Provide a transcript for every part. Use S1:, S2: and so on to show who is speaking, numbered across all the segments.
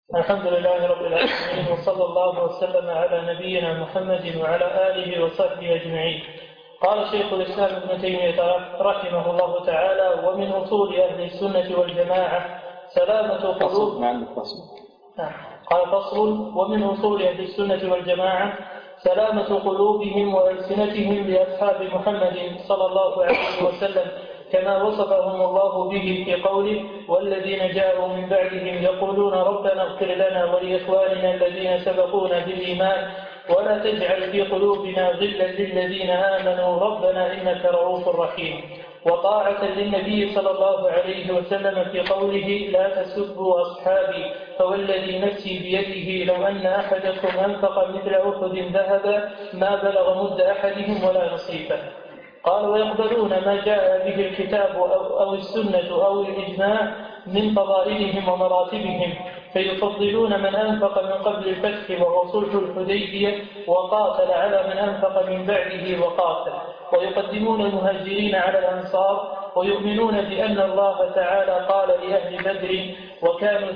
S1: الحمد لله رب العالمين، وصلى الله وسلم على نبينا محمد وعلى آله وصحبه أجمعين. قال شيخ الإسلام ابن تيمية رحمه الله تعالى: ومن أصول أهل السنة والجماعة سلامة قلوب. قال فصل: ومن أصول أهل السنة والجماعة سلامة قلوبهم وألسنتهم لأصحاب محمد صلى الله عليه وسلم، كما وصفهم الله به في قوله: والذين جاءوا من بعدهم يقولون ربنا اغفر لنا ولإخواننا الذين سبقونا بالإيمان ولا تجعل في قلوبنا غلا للذين آمنوا ربنا إنك رؤوف رحيم. وطاعة للنبي صلى الله عليه وسلم في قوله: لا تسبوا أصحابي فوالذي نفسي بيده لو أن أحدكم أنفق مثل أحد ذهبا ما بلغ مد أحدهم ولا نصيفه. قال: ويقبلون ما جاء به الكتاب أو السنة أو الإجماع من فضائلهم ومراتبهم، فيفضلون من أنفق من قبل الفتح وهو صلح الحديبية وقاتل على من أنفق من بعده وقاتل، ويقدمون المهاجرين على الأنصار، ويؤمنون بأن الله تعالى قال لأهل بدر: وكانوا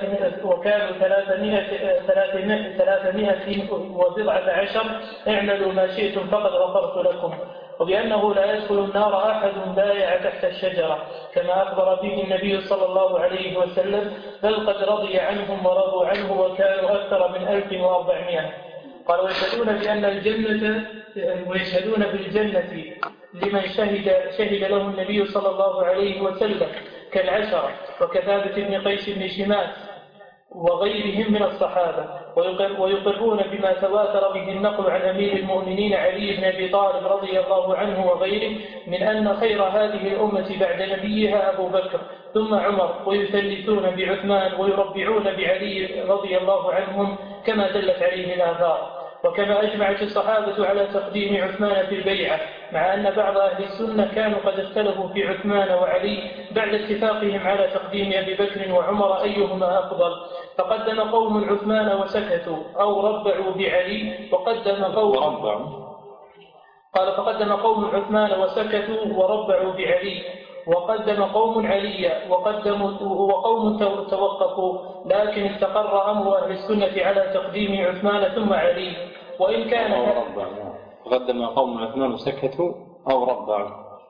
S1: 319 اعملوا ما شئتم فقد غفرت لكم، وبأنه لا يدخل النار أحد بايع تحت الشجرة، كما أخبر به النبي صلى الله عليه وسلم: بل قد رضي عنهم ورضوا عنه وكانوا أكثر من 1400. قال: ويشهدون بالجنة لمن شهد له النبي صلى الله عليه وسلم كالعشرة وكثابت بن قيس بن شماس وغيرهم من الصحابة، ويقرون بما تواتر به النقل عن أمير المؤمنين علي بن أبي طالب رضي الله عنه وغيره من أن خير هذه الأمة بعد نبيها أبو بكر ثم عمر، ويثلثون بعثمان ويربعون بعلي رضي الله عنهم كما دلت عليه الآثار. وكما أجمعت الصحابة على تقديم عثمان في البيعة، مع أن بعض أهل السنة كانوا قد اختلفوا في عثمان وعلي بعد اتفاقهم على تقديم أبي بكر وعمر أيهما أفضل، فقدم قوم عثمان وسكتوا أو ربعوا بعلي، فقدم قوم عثمان وسكتوا وربعوا بعلي، وقدم قوم عليا وقوم توقفوا، لكن استقر أمر أهل السنة على تقديم عثمان ثم علي. وإن كان
S2: قدم قوم عثمان وسكتوا أو ربعوا.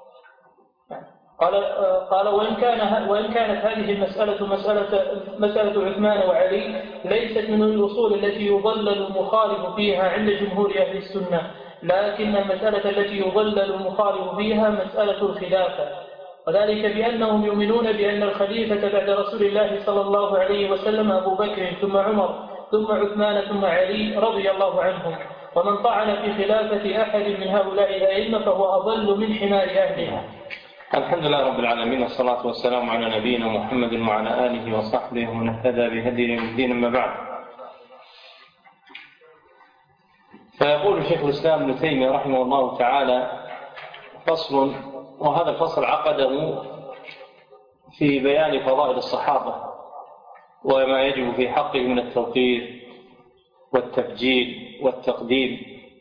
S1: قال: وإن كانت هذه المسألة مسألة عثمان وعلي ليست من الأصول التي يضلل المخالف فيها عند جمهور أهل السنة، لكن المسألة التي يضلل المخالف فيها مسألة الخلافة، وذلك بأنهم يؤمنون بأن الخليفة بعد رسول الله صلى الله عليه وسلم أبو بكر ثم عمر ثم عثمان ثم علي رضي الله عنهم، ومن طعن في خلافة أحد من هؤلاء الأئمة فهو أضل من حمار أهلها.
S2: الحمد لله رب العالمين، والصلاة والسلام على نبينا محمد وعلى آله وصحبه ومن اهتدى بهديه من الدين. أما بعد، فيقول شيخ الإسلام ابن تيمية رحمه الله تعالى: فصل، وهذا الفصل عقده في بيان فضائل الصحابة وما يجب في حقه من التوقير والتبجيل والتقديم،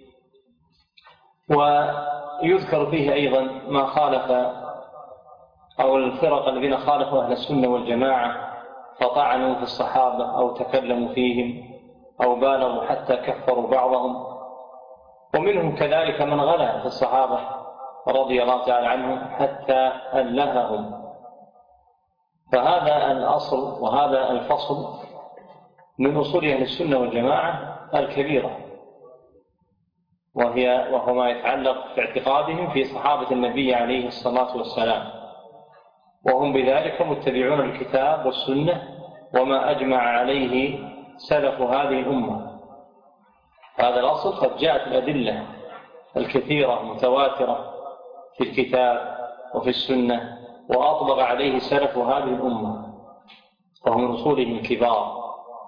S2: ويذكر فيه أيضا ما خالف أو الفرق الذين خالفوا أهل السنة والجماعة فطعنوا في الصحابة أو تكلموا فيهم أو بالغوا حتى كفروا بعضهم، ومنهم كذلك من غلا في الصحابة رضي الله تعالى عنهم حتى ألههم. فهذا الأصل وهذا الفصل من أصول أهل السنة والجماعة الكبيرة، وهو ما يتعلق في اعتقادهم في صحابة النبي عليه الصلاة والسلام، وهم بذلك متبعون الكتاب والسنة وما أجمع عليه سلف هذه الأمة. هذا الأصل قد جاءت الأدلة الكثيرة متواترة في الكتاب وفي السنة وأطبق عليه سلف هذه الأمة، وهو من أصولهم الكبار.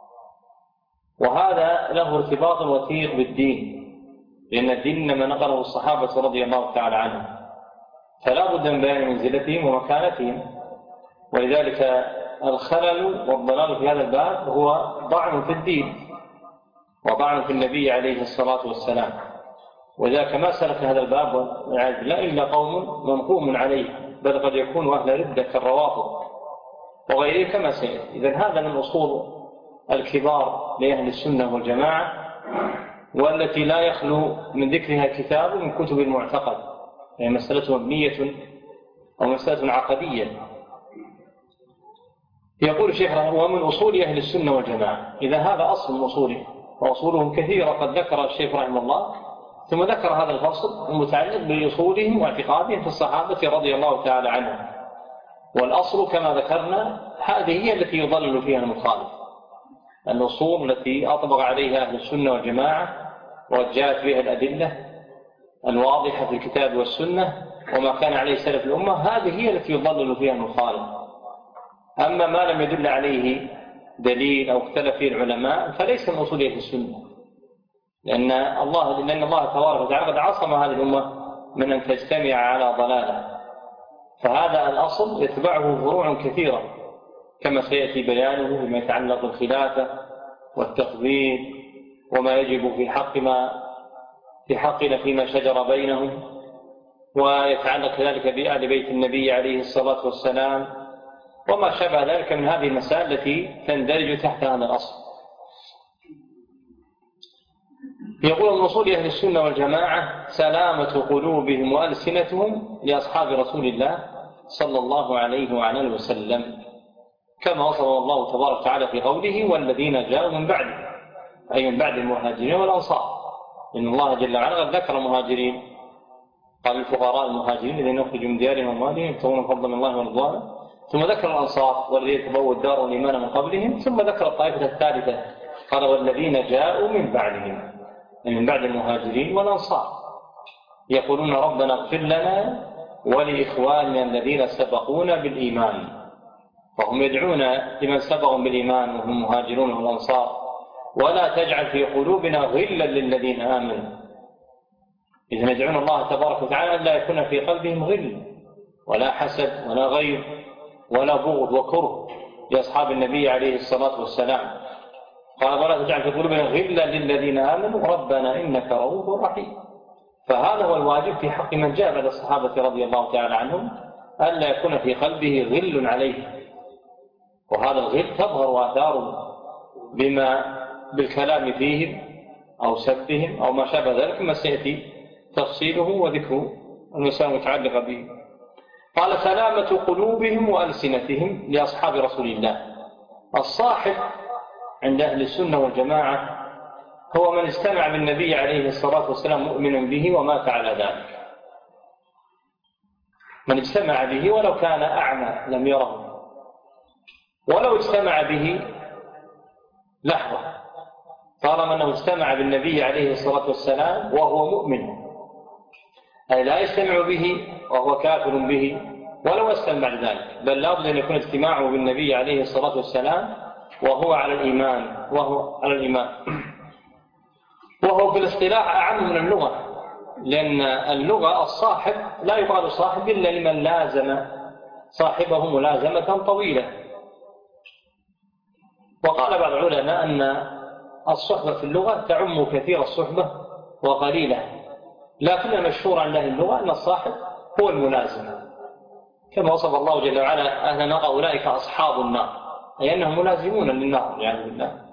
S2: وهذا له ارتباط وثيق بالدين، لأن الدين إنما نقله الصحابة رضي الله تعالى عنهم، فلا بد من بيان منزلتهم ومكانتهم. ولذلك الخلل والضلال في هذا الباب هو ضعن في الدين وضعن في النبي عليه الصلاة والسلام، وذاك ما سلك هذا الباب والعياذ بالله إلا قوم منقوم عليه، بل قد يكون أهل ردة كالروافض وغيره كما سيأتي. إذن هذا من أصول الكبار لأهل السنة والجماعة، والتي لا يخلو من ذكرها كتاب من كتب المعتقد، يعني مسألة مبنية أو مسألة عقدية. يقول الشيخ ومن أصول أهل السنة والجماعة، إذا هذا أصل من أصوله، وأصولهم كثيرة قد ذكر الشيخ رحمه الله، ثم ذكر هذا الفصل المتعلق بأصولهم واعتقادهم في الصحابة رضي الله تعالى عنهم. والأصل كما ذكرنا هذه هي التي يضلل فيها المخالف، الأصول التي أطبق عليها أهل السنة والجماعة وجاءت بها الأدلة الواضحة في الكتاب والسنة وما كان عليه سلف الأمة، هذه هي التي يضلل فيها المخالف. أما ما لم يدل عليه دليل أو اختلف فيه العلماء فليس من أصول أهل السنة، لأن الله تبارك وتعالى قد عصم هذه الأمة من أن تجتمع على ضلالة، فهذا الأصل يتبعه فروع كثيرة كما سيأتي بيانه بما يتعلق بالخلافة والتقدير وما يجب في حقنا فيما شجر بينهم، ويتعلق ذلك بآل بيت النبي عليه الصلاة والسلام وما شابه ذلك من هذه المسائل التي تندرج تحت هذا الأصل. يقول من أصول أهل السنة والجماعة سلامة قلوبهم وألسنتهم لأصحاب رسول الله صلى الله عليه وعلى آله وسلم، كما وصفه الله تبارك وتعالى في قوله والذين جاءوا من بعده، أي من بعد المهاجرين والأنصار، إن الله جل وعلا قد ذكر المهاجرين، قال الفقراء المهاجرين الذين أخرجوا من ديارهم وأموالهم يبتغون فضلا من الله ورضوانه، ثم ذكر الأنصار والذين تبوأوا الدار والإيمان من قبلهم، ثم ذكر الطائفة الثالثة قال والذين جاءوا من بعدهم، من بعد المهاجرين والأنصار، يقولون ربنا اغفر لنا ولإخواننا الذين سبقونا بالإيمان، فهم يدعون لمن سبقهم بالإيمان وهم المهاجرون والأنصار، ولا تجعل في قلوبنا غلا للذين آمنوا، إذن يدعون الله تبارك وتعالى أن لا يكون في قلبهم غل ولا حسد ولا غير ولا بغض وكره لأصحاب النبي عليه الصلاة والسلام. قال ولا تجعل في قلوبنا غلا للذين آمنوا ربنا إنك رؤوف رحيم. فهذا هو الواجب في حق من جاء بعد الصحابة رضي الله تعالى عنهم، ألا يكون في قلبه غل عليه، وهذا الغل تظهر آثاره بالكلام فيهم أو سبهم أو ما شابه ذلك، ما سيأتي تفصيله وذكره المسائل المتعلقة به. قال سلامة قلوبهم وألسنتهم لأصحاب رسول الله. الصاحب عند أهل السنة والجماعة هو من استمع بالنبي عليه الصلاة والسلام مؤمنا به ومات على ذلك، من استمع به ولو كان أعمى لم يره، ولو استمع به لحظة، طالما أنه استمع بالنبي عليه الصلاة والسلام وهو مؤمن، أي لا يستمع به وهو كافر به ولو أسلم بعد ذلك، بل لابد أن يكون استماعه بالنبي عليه الصلاة والسلام وهو على الإيمان، وهو في الاصطلاح أعم من اللغة، لأن اللغة الصاحب لا يقال صاحب إلا لمن لازم صاحبه ملازمة طويلة. وقال بعض العلماء أن الصحبة في اللغة تعم كثير الصحبة وقليلة، لكن المشهور عن أهل اللغة أن الصاحب هو الملازم، كما وصف الله جل وعلا أهل النار أولئك أصحاب النار، أي أنهم ملازمون للنار يعني بالله.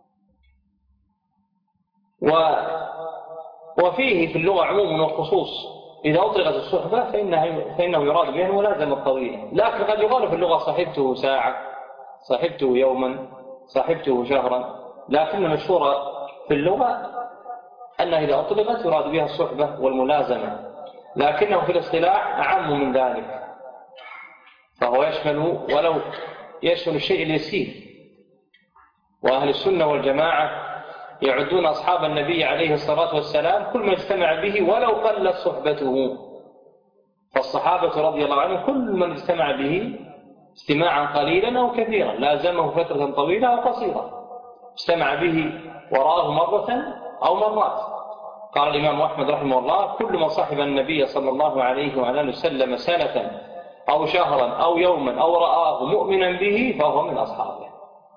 S2: وفيه في اللغة عموم وخصوص، إذا أطلقت الصحبة فإنه يراد بها الملازمة الطويلة، لكن قد يقال في اللغة صحبته ساعة، صحبته يوما، صحبته شهرا، لكن المشهور في اللغة أنها إذا أطلقت يراد بها الصحبة والملازمة، لكنه في الاصطلاح أعم من ذلك، فهو يشمل الشيء اليسير. وأهل السنة والجماعة يعدون أصحاب النبي عليه الصلاة والسلام كل من اجتمع به ولو قلت صحبته، فالصحابة رضي الله عنهم كل من اجتمع به استماعا قليلا أو كثيرا، لازمه فترة طويلة أو قصيرة، استمع به وراءه مرة أو مرات. قال الإمام أحمد رحمه الله كل من صاحب النبي صلى الله عليه وعلى آله وسلم سنة أو شهرا أو يوما أو رآه مؤمنا به فهو من أصحابه.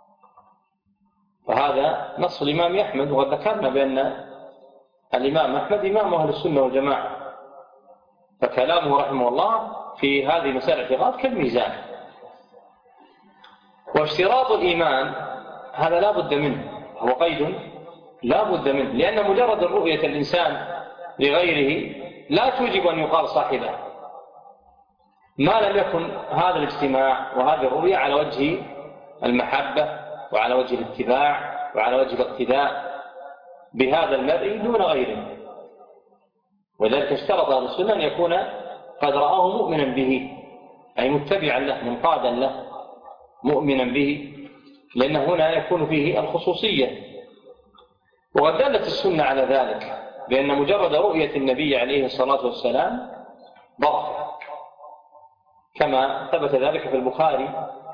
S2: فهذا نص الإمام أحمد، وقد ذكرنا بأن الإمام أحمد إمام أهل السنة والجماعة، فكلامه رحمه الله في هذه مسائل الاعتقاد كالميزان. واشتراط الإيمان هذا لا بد منه، هو قيد لا بد منه، لأن مجرد رؤية الإنسان لغيره لا توجب أن يقال صاحبه، ما لم يكن هذا الاجتماع وهذه الرؤية على وجه المحبة وعلى وجه الاتباع وعلى وجه الاقتداء بهذا المرء دون غيره. وذلك اشترط أهل السنة أن يكون قد رآه مؤمنا به، أي متبعا له منقادا له مؤمنا به، لأن هنا يكون فيه الخصوصية. وقد دلت السنة على ذلك، بأن مجرد رؤية النبي عليه الصلاة والسلام بركة، كما ثبت ذلك في البخاري،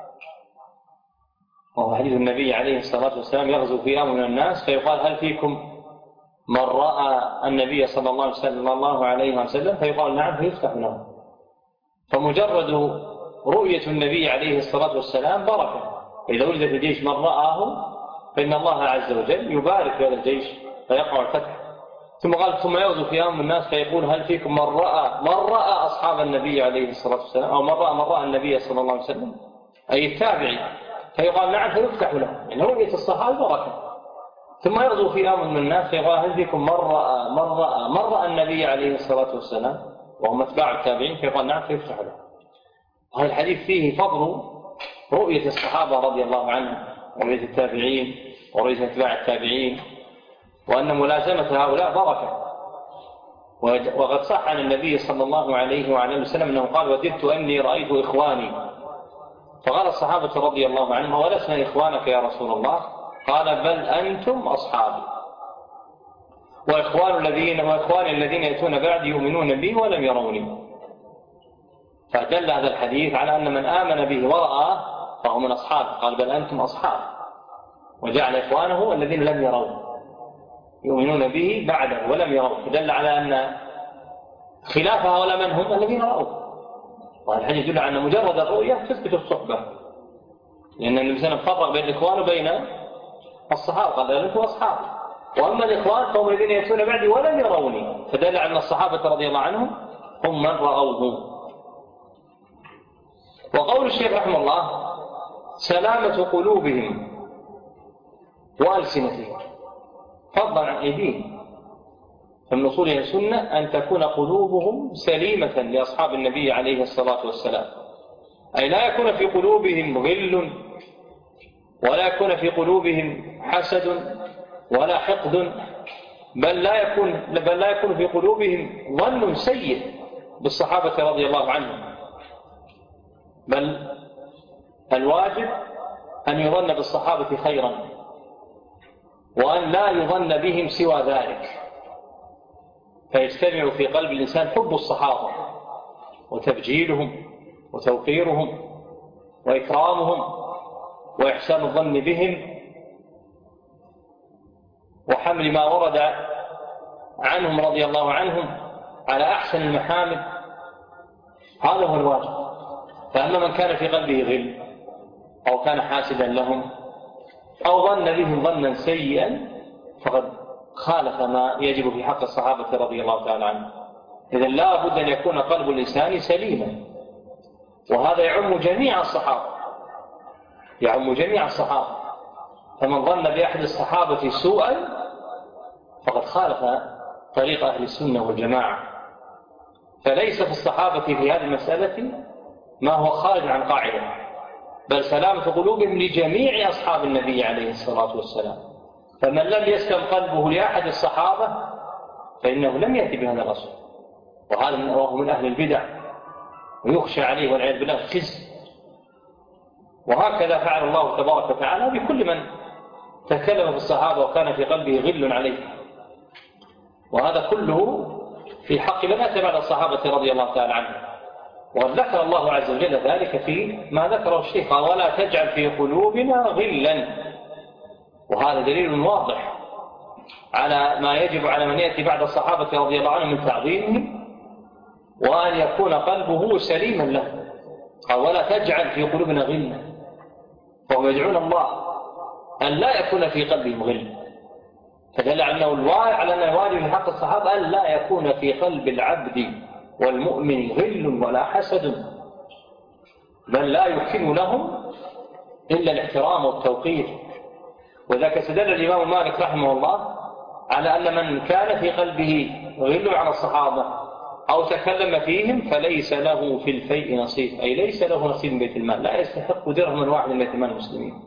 S2: وهو حديث النبي عليه الصلاة والسلام يغزو في أمر من الناس فيقال هل فيكم من رأى النبي صلى الله عليه وسلم؟ فيقال نعم، فيفتح له. فمجرد رؤية النبي عليه الصلاة والسلام بركة. إذا وجد في الجيش من رآه فإن الله عز وجل يبارك في هذا الجيش فيقع الفتح. ثم قال ثم يغزو في أمر الناس فيقول هل فيكم من رأى أصحاب النبي عليه الصلاة والسلام، أو من رأى النبي صلى الله عليه وسلم، أي التابعي، فيقال نعم، فيفتح له. يعني رؤية الصحابة بركة. ثم يغزو في أمر من الناس فيقال هل فيكم من رأى النبي عليه الصلاة والسلام، وهم اتباع التابعين، فيقال نعم، فيفتح له. هذا الحديث فيه فضل رؤية الصحابة رضي الله عنهم، ورؤية التابعين، ورؤية اتباع التابعين، وأن ملازمة هؤلاء بركة. وقد صح عن النبي صلى الله عليه وعلى وسلم أنه قال وددت أني رأيت إخواني، فقال الصحابة رضي الله عنهم ولسنا إخوانك يا رسول الله؟ قال بل أنتم أصحابي، وإخواني الذين يأتون بعدي يؤمنون بي ولم يروني. فدل هذا الحديث على أن من آمن به ورأى فهو من أصحابه. قال بل أنتم أصحاب، وجعل إخوانه الذين لم يروا يؤمنون به بعده ولم يروا، فدل على أن خلاف هؤلاء من هم الذين رأوا. وهذا الحديث يدل على أن مجرد الرؤية تثبت الصحبة، لأن النبي صلى الله عليه وسلم فرق بين الإخوان وبين الصحابة، قال أنتم أصحاب، وأما الإخوان فهم الذين يأتون بعدي ولم يروني، فدل على أن الصحابة رضي الله عنهم هم من رأوه. وقول الشيخ رحمه الله سلامة قلوبهم وألسنتهم فضلا عن أيديهم، فمن أصول السنة أن تكون قلوبهم سليمة لأصحاب النبي عليه الصلاة والسلام، أي لا يكون في قلوبهم غل، ولا يكون في قلوبهم حسد ولا حقد، بل لا يكون في قلوبهم ظن سيء بالصحابة رضي الله عنهم، بل الواجب أن يظن بالصحابة خيرا، وأن لا يظن بهم سوى ذلك، فيجتمع في قلب الإنسان حب الصحابة وتبجيلهم وتوقيرهم وإكرامهم وإحسان الظن بهم وحمل ما ورد عنهم رضي الله عنهم على أحسن المحامد. هذا هو الواجب. فأما من كان في قلبه غل أو كان حاسدا لهم أو ظن بهم ظنا سيئا فقد خالف ما يجب في حق الصحابة رضي الله تعالى عنهم. إذن لا بد أن يكون قلب الإنسان سليما، وهذا يعم جميع الصحابة، فمن ظن بأحد الصحابة سوءا فقد خالف طريق أهل السنة والجماعة. فليس في الصحابة في هذه المسألة ما هو خارج عن قاعدة، بل سلامة قلوبهم لجميع أصحاب النبي عليه الصلاة والسلام. فمن لم يسلم قلبه لأحد الصحابة فإنه لم يأتي بهذا الأصل، وهو من أهل البدع ويخشى عليه والعياذ بالله الخزي. وهكذا فعل الله تبارك وتعالى بكل من تكلم في الصحابة وكان في قلبه غل عليه، وهذا كله في حق من أتى بعد الصحابة رضي الله تعالى عنهم. وذكر الله عز وجل ذلك في ما ذكره الشيخ قال ولا تجعل في قلوبنا غلا، وهذا دليل واضح على ما يجب على من يأتي بعد الصحابة رضي الله عنهم من تعظيمهم، وأن يكون قلبه سليما له. قال ولا تجعل في قلوبنا غلا، فهم يدعون الله أن لا يكون في قلبهم غل، فدل على أن الواجب من حق الصحابة أن لا يكون في قلب العبد والمؤمن غل ولا حسد، بل لا يمكن لهم إلا الاحترام والتوقير وذاك استدل الإمام مالك رحمه الله على أن من كان في قلبه غل على الصحابة أو تكلم فيهم فليس له في الفيء نصيب، أي ليس له نصيب من بيت المال، لا يستحق درهم واحد من بيت المال المسلمين،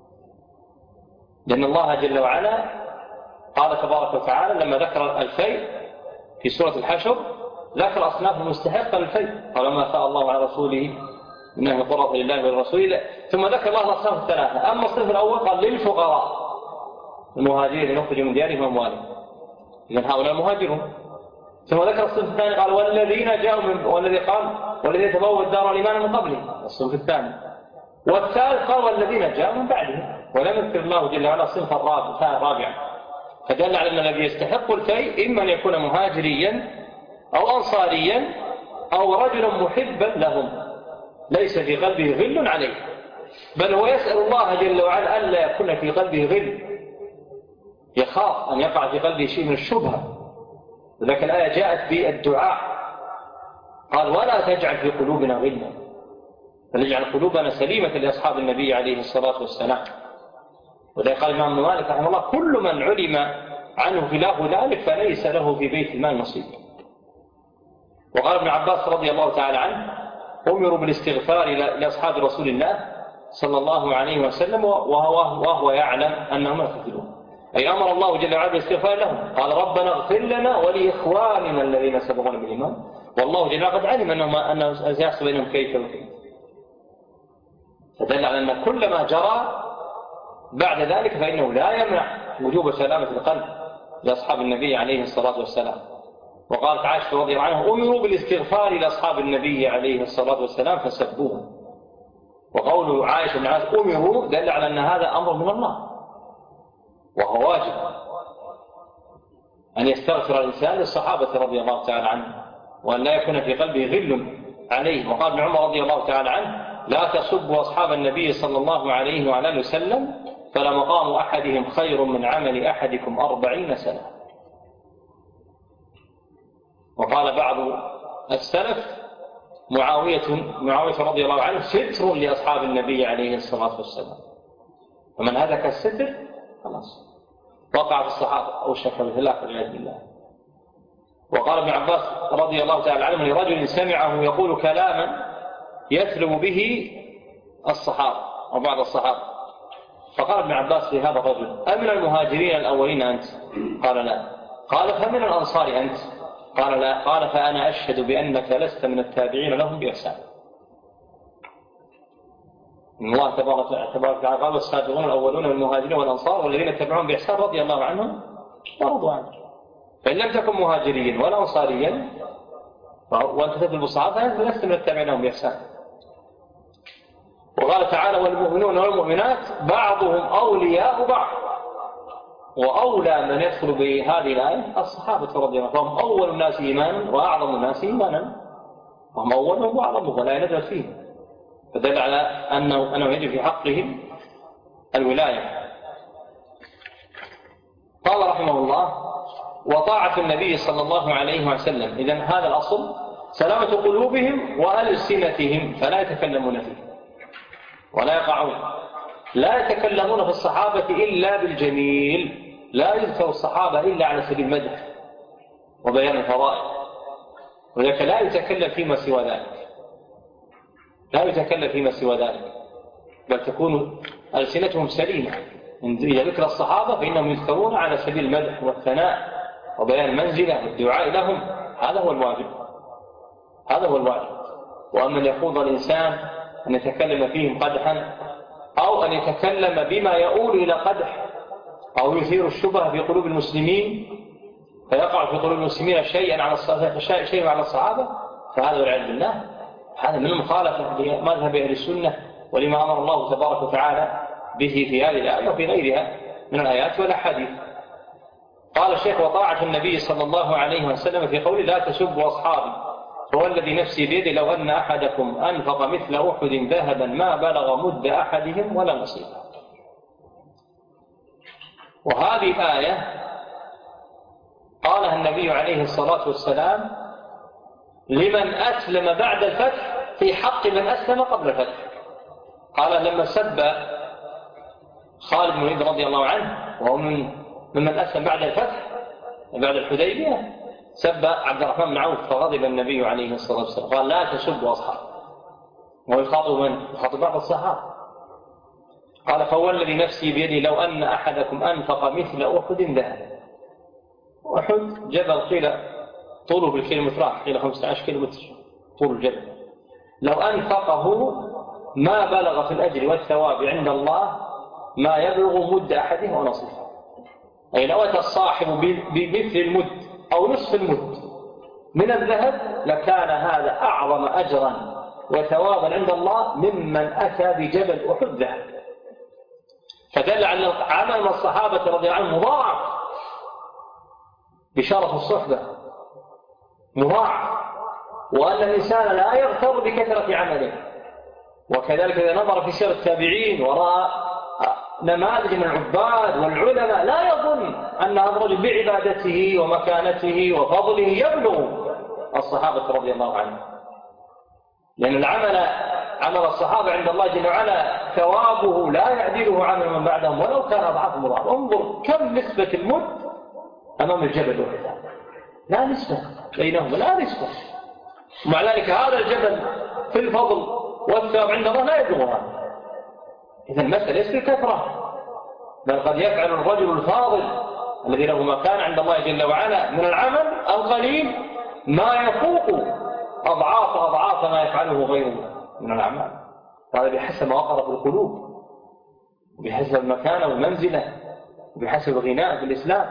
S2: لأن الله جل وعلا قال تبارك وتعالى لما ذكر الفيء في سورة الحشر ذكر أصناف المستحقة للفيء، قال ما أفاء الله على رسوله من أهل القرى لله ولرسوله، ثم ذكر الله الأصناف الثلاثة. أما الصنف الأول قال للفقراء المهاجرين يخرجوا من ديارهم وأموالهم، إذن هؤلاء المهاجرون. ثم ذكر الصنف الثاني قال والذين جاءوا والذين تبوأوا الدار والإيمان من قبلهم، الصنف الثاني. والثالث قال والذين جاءوا من بعدهم، ولم يذكر الله جل وعلا الصنف الرابع، فدل على أن الذي يستحق الفيء إما أن يكون مهاجريا أو أنصاريا أو رجل محبا لهم ليس في قلبه غل عليه، بل هو يسأل الله جل وعلا ألا يكون في قلبه غل، يخاف أن يقع في قلبه شيء من الشبهة. لكن الآية جاءت بالدعاء، قال ولا تجعل في قلوبنا غلا، فنجعل قلوبنا سليمة لأصحاب النبي عليه الصلاة والسلام. وذلك قال الإمام مالك رحمه الله كل من علم عنه خلاف ذلك فليس له في بيت المال نصيب. وقال ابن عباس رضي الله تعالى عنه أمروا بالاستغفار لأصحاب رسول الله صلى الله عليه وسلم وهو يعلم أنهم يقتلون، أي أمر الله جل وعلا بالاستغفار لهم، قال ربنا اغفر لنا ولإخواننا الذين سبقونا بالإيمان، والله جل وعلا قد علم أنه سيحصل بينهم كيف وكيف. فدل على أن كل ما جرى بعد ذلك فإنه لا يمنع وجوب سلامة القلب لأصحاب النبي عليه الصلاة والسلام. وقالت عائشة رضي الله عنها أمروا بالاستغفار لأصحاب النبي عليه الصلاة والسلام فسبوهم. وقول عائشة بن عائشة أمروا دل على أن هذا أمر من الله، وهو واجب أن يستغفر الإنسان للصحابة رضي الله تعالى عنهم وأن لا يكون في قلبه غل عليه. وقال ابن عمر رضي الله تعالى عنه لا تسبوا أصحاب النبي صلى الله عليه وعلى آله وسلم فلمقام أحدهم خير من عمل أحدكم 40 سنة. وقال بعض السلف معاوية رضي الله عنه ستر لأصحاب النبي عليه الصلاة والسلام، ومن هذا كالستر خلاص وقع في الصحابة أو الشك بالله والعياذ بالله. وقال ابن عباس رضي الله تعالى عنه لرجل سمعه يقول كلاما يثلم به الصحابة أو بعض الصحابة، فقال ابن عباس لهذا الرجل أمن المهاجرين الأولين أنت؟ قال لا. قال فمن الأنصار أنت؟ قال لا. قال فأنا أشهد بأنك لست من التابعين لهم بإحسان. إن الله تبارك وتعالى قال والسابقون الأولون من المهاجرين والأنصار والذين اتبعون بإحسان رضي الله عنهم ورضوا عنه. فإن لم تكن مهاجريا ولا أنصاريا وأنت تدل بالصحابة فأنت لست من التابعين لهم بإحسان. وقال تعالى والمؤمنون والمؤمنات بعضهم أولياء بعض، وأولى من يدخل بهذه الآية الصحابة رضي الله عنهم، فهم أول الناس إيمانا وأعظم الناس إيمانا، وهم أولهم وأعظمهم ولا يندر فيه، فدل على أنه يجب في حقهم الولاية. قال رحمه الله وطاعة النبي صلى الله عليه وسلم. إذن هذا الأصل سلامة قلوبهم وألسنتهم فلا يتكلمون فيه ولا يقعون، لا يتكلمون في الصحابة إلا بالجميل، لا يذكر الصحابة إلا على سبيل المدح وبيان الفضائل، ولذلك لا يتكلم فيما سوى ذلك، لا يتكلم فيما سوى ذلك، بل تكون ألسنتهم سليمة. إذا ذكر الصحابة فإنهم يذكرون على سبيل المدح والثناء وبيان المنزلة والدعاء لهم، هذا هو الواجب، هذا هو الواجب. وأما أن يخوض الإنسان أن يتكلم فيهم قدحا أو أن يتكلم بما يؤول إلى قدح أو يثير الشبهة في قلوب المسلمين فيقع في قلوب المسلمين شيء على الصحابة، فهذا والعياذ بالله هذا من المخالفة لمذهب أهل السنة ولما أمر الله تبارك وتعالى به في هذه الآية وفي غيرها من الآيات والأحاديث. قال الشيخ وطاعة النبي صلى الله عليه وسلم في قوله لا تسبوا أصحابي هو الذي نفسي بيده لو أن أحدكم أنفق مثل أحد ذهبا ما بلغ مد أحدهم ولا نصيبه. وهذه الآية قالها النبي عليه الصلاة والسلام لمن أسلم بعد الفتح في حق من أسلم قبل الفتح. قال لما سب خالد بن الوليد رضي الله عنه وهو ممن أسلم بعد الفتح بعد الحديبية سب عبد الرحمن بن عوف فغضب النبي عليه الصلاة والسلام قال لا تسبوا أصحابي. ويخاطب من؟ يخاطب بعض الصحابة. قال فوالذي نفسي بيدي لو أن أحدكم أنفق مثل أحد ذهب. أحد جبل قيل طوله بالكيلومترات قيل 15 كيلومتر طول الجبل، لو أنفقه ما بلغ في الأجر والثواب عند الله ما يبلغ مد أحدهم ونصفه. أي لو أتى الصاحب بمثل المد أو نصف المد من الذهب لكان هذا أعظم أجرا وثوابا عند الله ممن أتى بجبل أحد ذهب. فدل على عمل الصحابة رضي الله عنهم مضاعف بشرف الصحبة مضاعف، وأن الإنسان لا يغتر بكثرة عمله. وكذلك إذا نظر في سير التابعين ورأى نماذج من العباد والعلماء لا يظن أن هذا الرجل بعبادته ومكانته وفضله يبلغ الصحابة رضي الله عنهم، لأن عمل الصحابة عند الله جل وعلا ثوابه لا يعدله عمل من بعدهم ولو كان أضعاف مضاعف. انظر كم نسبة المد أمام الجبل والحجاب، لا نسبة بينهم، لا نسبة. ومع ذلك هذا الجبل في الفضل والثواب عند الله لا يبلغها. إذا المسألة ليس بالكثرة، بل قد يفعل الرجل الفاضل الذي له مكان عند الله جل وعلا من العمل القليل ما يفوق أضعاف ما يفعله غيره من الأعمال. هذا بحسب ما وقر في القلوب، وبحسب المكانة والمنزلة، وبحسب الغناء في الإسلام.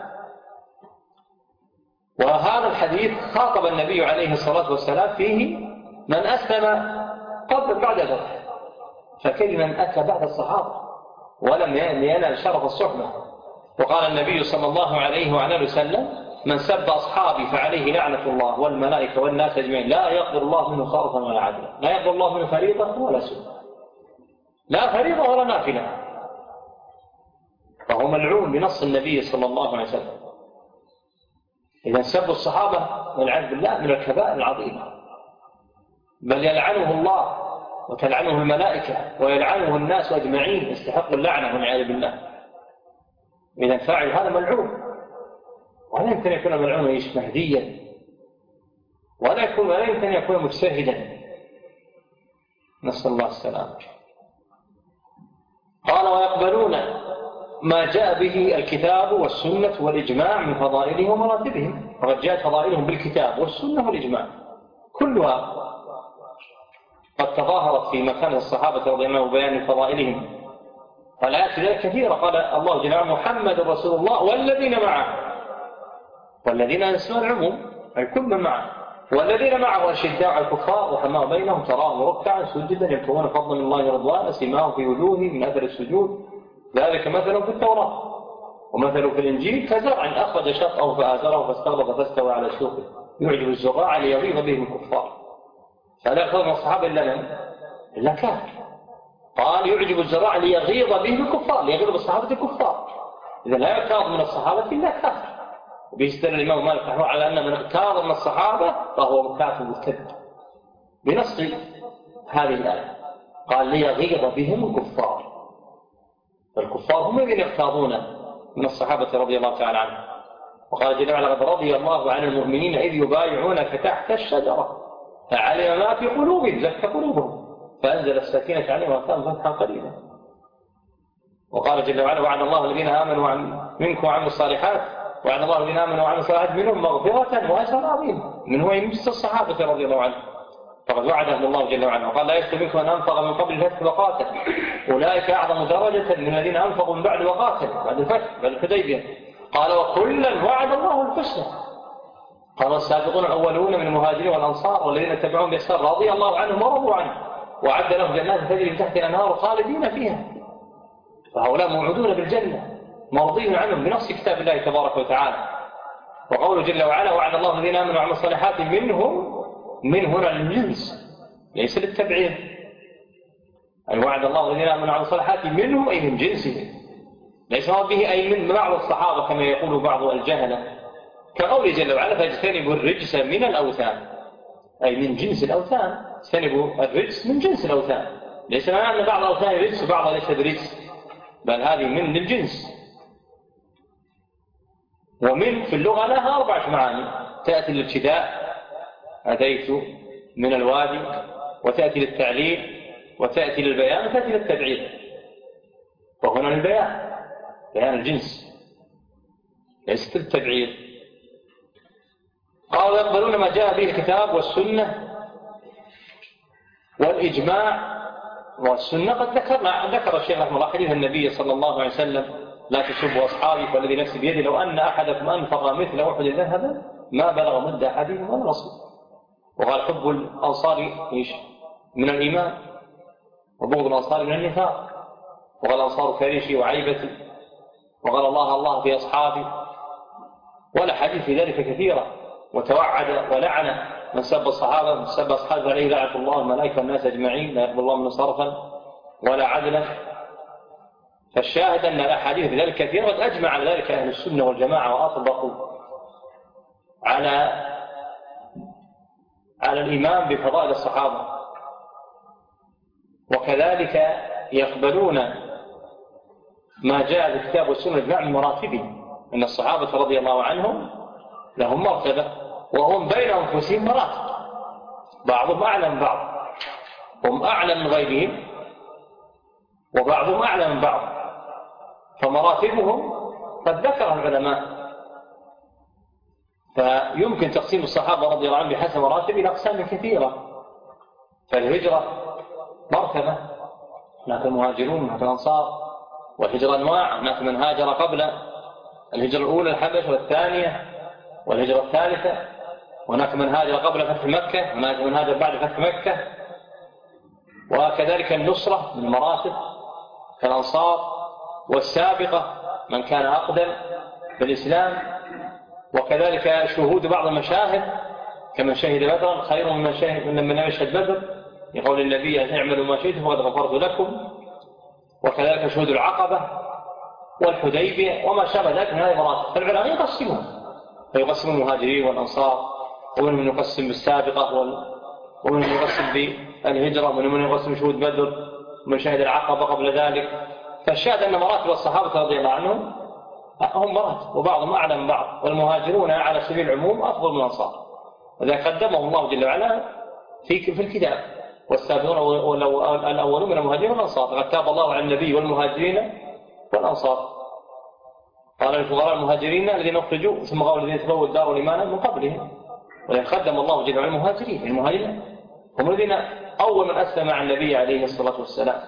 S2: وهذا الحديث خاطب النبي عليه الصلاة والسلام فيه من أسلم بعد الفتح، فكيف من أتى بعد الصحابة ولم ينال شرف الصحبة. وقال النبي صلى الله عليه وعلى وسلم من سب أصحابي فعليه لعنة الله والملائكة والناس أجمعين لا يقبل الله منه خرفا ولا عدلا. لا يقبل الله منه فريضة ولا سنة، لا فريضة ولا نافلة، فهو ملعون بنص النبي صلى الله عليه وسلم. إذا سب الصحابة والعياذ بالله من الكبائر العظيمة، بل يلعنه الله وتلعنه الملائكة ويلعنه الناس أجمعين، يستحق اللعنة والعياذ بالله. إذا فاعل هذا ملعون، ولا يمكن أن يكون ملعونا ايش مهديا، ولا يمكن أن يكون مجتهدا، نسأل الله السلامة. قال ويقبلون ما جاء به الكتاب والسنة والإجماع من فضائلهم ومراتبهم. فقد جاءت فضائلهم بالكتاب والسنة والإجماع كلها قد تظاهرت في مكان الصحابة رضي الله عنهم وبيان فضائلهم. والآيات ذلك كثيرة. قال الله جل وعلا محمد رسول الله والذين معه، والذين اسمه العموم أي كل من معه، والذين معه أشداء على الكفار رحماء بينهم تراهم ركعا سجدا يبتغون فضلا من الله ورضوانه سيماهم في وجوههم من أثر السجود ذلك مثل في التوراة ومثل في الإنجيل كزرع أخرج شطأه فآزره فاستغلظ فاستوى على سوقه يعجب الزراع ليغيظ بهم الكفار. فلا يأخذ من الصحابة إلا كافر. قال يعجب الزراع ليغيظ بهم الكفار، ليغيظ بالصحابة الكفار. إذا لا يغتاظ من الصحابة إلا كافر. وبيستدل الإمام مالك رحمه الله على أن من اغتاظ من الصحابة فهو كافر مرتد بنص هذه الآية. قال ليغيظ بهم الكفار، فالكفار هم الذين يغتاظون من الصحابة رضي الله تعالى عنهم. وقال جل وعلا قد رضي الله عن المؤمنين إذ يبايعونك تحت الشجرة فعلم ما في قلوبهم زكى قلوبهم فأنزل السكينة عليهم وأثابهم فتحا قريبا. وقال جل وعلا وعد الله الذين آمنوا منكم وعملوا الصالحات وعد الله الذين آمنوا وعملوا الصالحات منهم مغفرة وأجرا عظيما. من هو يمس الصحابة رضي الله عنهم فقد وعدهم الله جل وعلا. وقال لا يستوي منكم من أنفق من قبل الفتح وقاتل أولئك أعظم درجة من الذين أنفقوا من بعد وقاتل بعد الفتح بعد الحديبية. قال وكلا وعد الله الحسنى. قال السابقون الأولون من المهاجرين والأنصار والذين اتبعوهم بإحسان رضي الله عنهم ورضوا عنه وأعد لهم جنات تجري من تحتها الأنهار خالدين فيها. فهؤلاء موعودون بالجنة مرضي عنهم بنص كتاب الله تبارك وتعالى. وقوله جل وعلا وعد الله الذين آمنوا وعملوا الصالحات منهم من هنا للجنس ليس للتبعيض. أي وعد الله الذين آمنوا وعملوا الصالحات منهم أي من جنسهم، ليس به أي من بعض الصحابة كما يقول بعض الجهلة كقوله جل وعلا فاجتنبوا الرجس من الأوثان أي من جنس الأوثان. اجتنبوا الرجس من جنس الأوثان، ليس معنى أن بعض الأوثان رجس وبعضها ليس برجس، بل هذه من للجنس. ومن في اللغة لها 4 معاني، تأتي للابتداء أتيت من الوادي، وتأتي للتعليل، وتأتي للبيان، وتأتي للتبعيد. وهنا البيان، بيان الجنس ليست التبعيد. قالوا يقبلون ما جاء به الكتاب والسنة والإجماع والسنة. قد ذكر الشيخ رحمه الله حديث النبي صلى الله عليه وسلم: لا تسبوا أصحابي فالذي نفسي بيده لو أن أحدكم أنفق مثل أحد ذهبا ما بلغ مد أحدهم ولا نصيب. وقال: حب الأنصار من الإيمان وبغض الأنصار من النفاق. وقال: الأنصار كرشي وعيبتي. وقال: الله في أصحابي. ولا حديث في ذلك كثيرا. وتوعد ولعن من سب الصحابة، من سب أصحابه عليه لعنة الله والملائكة والناس أجمعين، لا يقبل الله منه صرفا ولا عدلا. فالشاهد أن الأحاديث في ذلك كثيرة، وقد أجمع على ذلك أهل السنة والجماعة وأطبقوا على الإيمان بفضائل الصحابة. وكذلك يقبلون ما جاء في الكتاب والسنة إجماع من مراتبه، أن الصحابة رضي الله عنهم لهم مرتبة، وهم بين أنفسهم مراتب، بعضهم أعلى من بعض، هم أعلى من غيرهم وبعضهم أعلى من بعض. فمراتبهم قد ذكرها العلماء، فيمكن تقسيم الصحابة رضي الله عنهم بحسب مراتب إلى أقسام كثيرة. فالهجرة مرتبة، هناك المهاجرون وهناك الأنصار، والهجرة أنواع، هناك من هاجر قبل الهجرة الأولى الحبش، والثانية والهجرة الثالثة، وهناك من هاجر قبل فتح مكة، وهناك من هاجر بعد فتح مكة. وكذلك النصرة من المراتب كالأنصار، والسابقة من كان أقدم في الإسلام. وكذلك شهود بعض المشاهد كمن شهد بدرا خير من يشهد بدر، يقول النبي: اعملوا ما شئتم فقد غفرت لكم. وكذلك شهود العقبة والحديبية وما شابه ذلك من هذه المراتب. فالعلماء يقسمون، فيقسم المهاجرين والأنصار، ومنهم يقسم بالسابقة، ومنهم يقسم بالهجرة، ومنهم يقسم شهود بدر ومن شهد العقبة قبل ذلك. فالشاهد أن مراتب الصحابة رضي الله عنهم هم مراتب، وبعضهم أعلى من بعض، والمهاجرون على سبيل العموم أفضل من الأنصار، وذا قدمه الله جل وعلا في الكتاب: والسابقون الأولون من المهاجرين والأنصار. قد تاب الله على النبي والمهاجرين والأنصار. قال: الفقراء المهاجرين الذين أخرجوا، ثم قال: الذين تبوأوا الدار والإيمان من قبلهم. وذا قدم الله جل وعلا المهاجرين. المهاجرين هم الذين أول من أسلم مع النبي عليه الصلاة والسلام،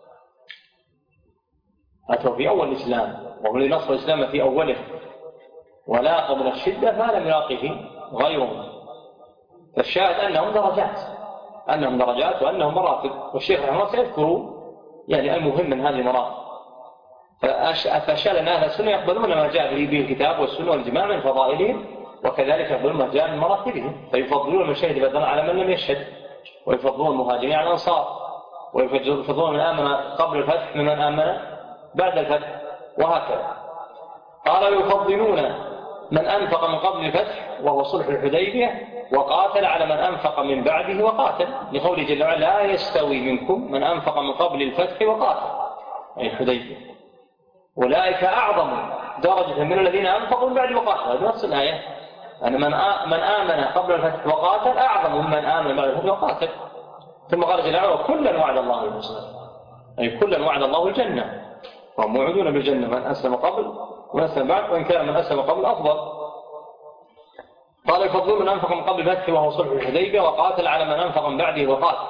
S2: أتوا في أول الإسلام، وهم الذين نصروا الإسلام في أوله، ولاقوا من الشدة ما لم يلاقه غيرهم. فالشاهد أنهم درجات وأنهم مراتب. والشيخ رحمه الله سيذكر يعني المهم من هذه المراتب. فالشاهد أن أهل السنة يقبلون ما جاء به الكتاب والسنة والجماعة من فضائلهم، وكذلك يقبلون ما جاء من مراتبهم. فيفضلون من شهد بدرا على من لم يشهد، ويفضلون المهاجرين على الأنصار، ويفضلون من آمن قبل الفتح ممن آمن بعد الفتح، وهكذا. قال: يفضلون من أنفق من قبل الفتح وهو صلح الحديبية وقاتل على من أنفق من بعده وقاتل، لقوله جل وعلا: لا يستوي منكم من أنفق من قبل الفتح وقاتل، أي الحديبية، أولئك أعظم درجة من الذين أنفقوا من بعد وقاتل. هذه نفس الآية، أن من آمن قبل الفتح وقاتل أعظم ممن آمن بعد الفتح وقاتل. ثم قال جل وعلا: كلا وعد الله الحسنى، أي كلا وعد الله الجنة، وهم موعدون بالجنة من أسلم قبل ومن أسلم بعد، وإن كان من أسلم قبل أفضل. قال: يفضلون من أنفق من قبل الفتح وهو صلح الحديبية وقاتل على من أنفق من بعده وقاتل.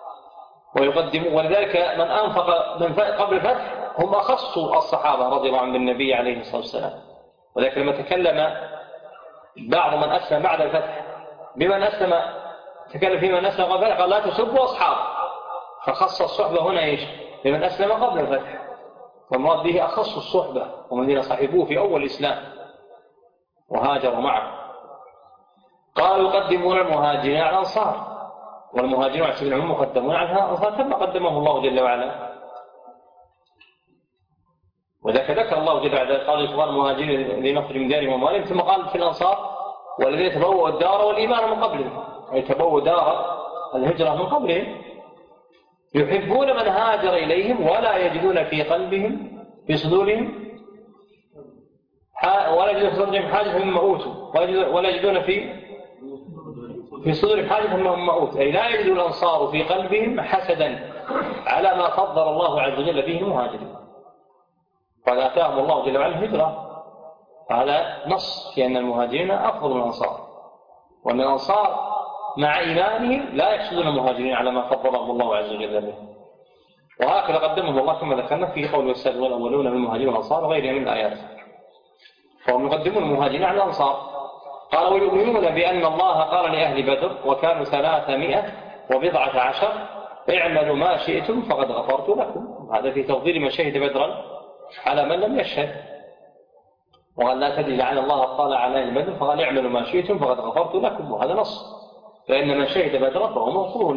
S2: ولذلك من أنفق من قبل الفتح هم أخص الصحابة رضي الله عنهم بالنبي عليه الصلاة والسلام. وذلك لما تكلم بعض من أسلم بعد الفتح بمن أسلم، تكلم في من أسلم قبل الفتح قال: لا تسبوا أصحاب، فخص الصحبة هنا إيش؟ بمن أسلم قبل الفتح، والمراد به أخص الصحبة ومن الذين صحبوه في أول الإسلام وهاجروا معه. قالوا: يقدمون المهاجرين على الأنصار، والمهاجرين على سبيل العموم مقدمون على الأنصار كما قدمه الله جل وعلا. وذلك ذكر الله جل وعلا: قال: الفقراء المهاجرين الذين أخرجوا من دارهم وأموالهم، ثم قال في الأنصار: والذين تبوأوا الدار والإيمان من قبلهم، أي تبوأوا دار الهجرة من قبلهم، يحبون من هاجر إليهم ولا يجدون في قلبهم في صدورهم ولا يجدون في صدورهم حاجة مما أوتوا ولا يجدون في صدورهم حاجة مما أوتوا، أي لا يجد الأنصار في قلبهم حسدا على ما فضل الله عز وجل به المهاجرين، قد آتاهم الله جل وعلا الهجرة، هذا نص في أن المهاجرين أفضل من الأنصار، وأن الأنصار مع إيمانهم لا يحسدون المهاجرين على ما فضلهم الله عز وجل به. وهكذا قدمهم الله كما ذكرنا في قول والسابقون الأولون من المهاجرين والأنصار وغيرها من الآيات، فهم يقدمون المهاجرين على الأنصار. قال ويؤمنون بأن الله قال لأهل بدر وكانوا 310 اعملوا ما شئتم فقد غفرت لكم، هذا في تفضيل من شهد بدرا على من لم يشهد، وقال لا تدري لعل الله اطلع على أهل بدر فقال اعملوا ما شئتم فقد غفرت لكم، وهذا نص، فإن من شهد بدرا فهو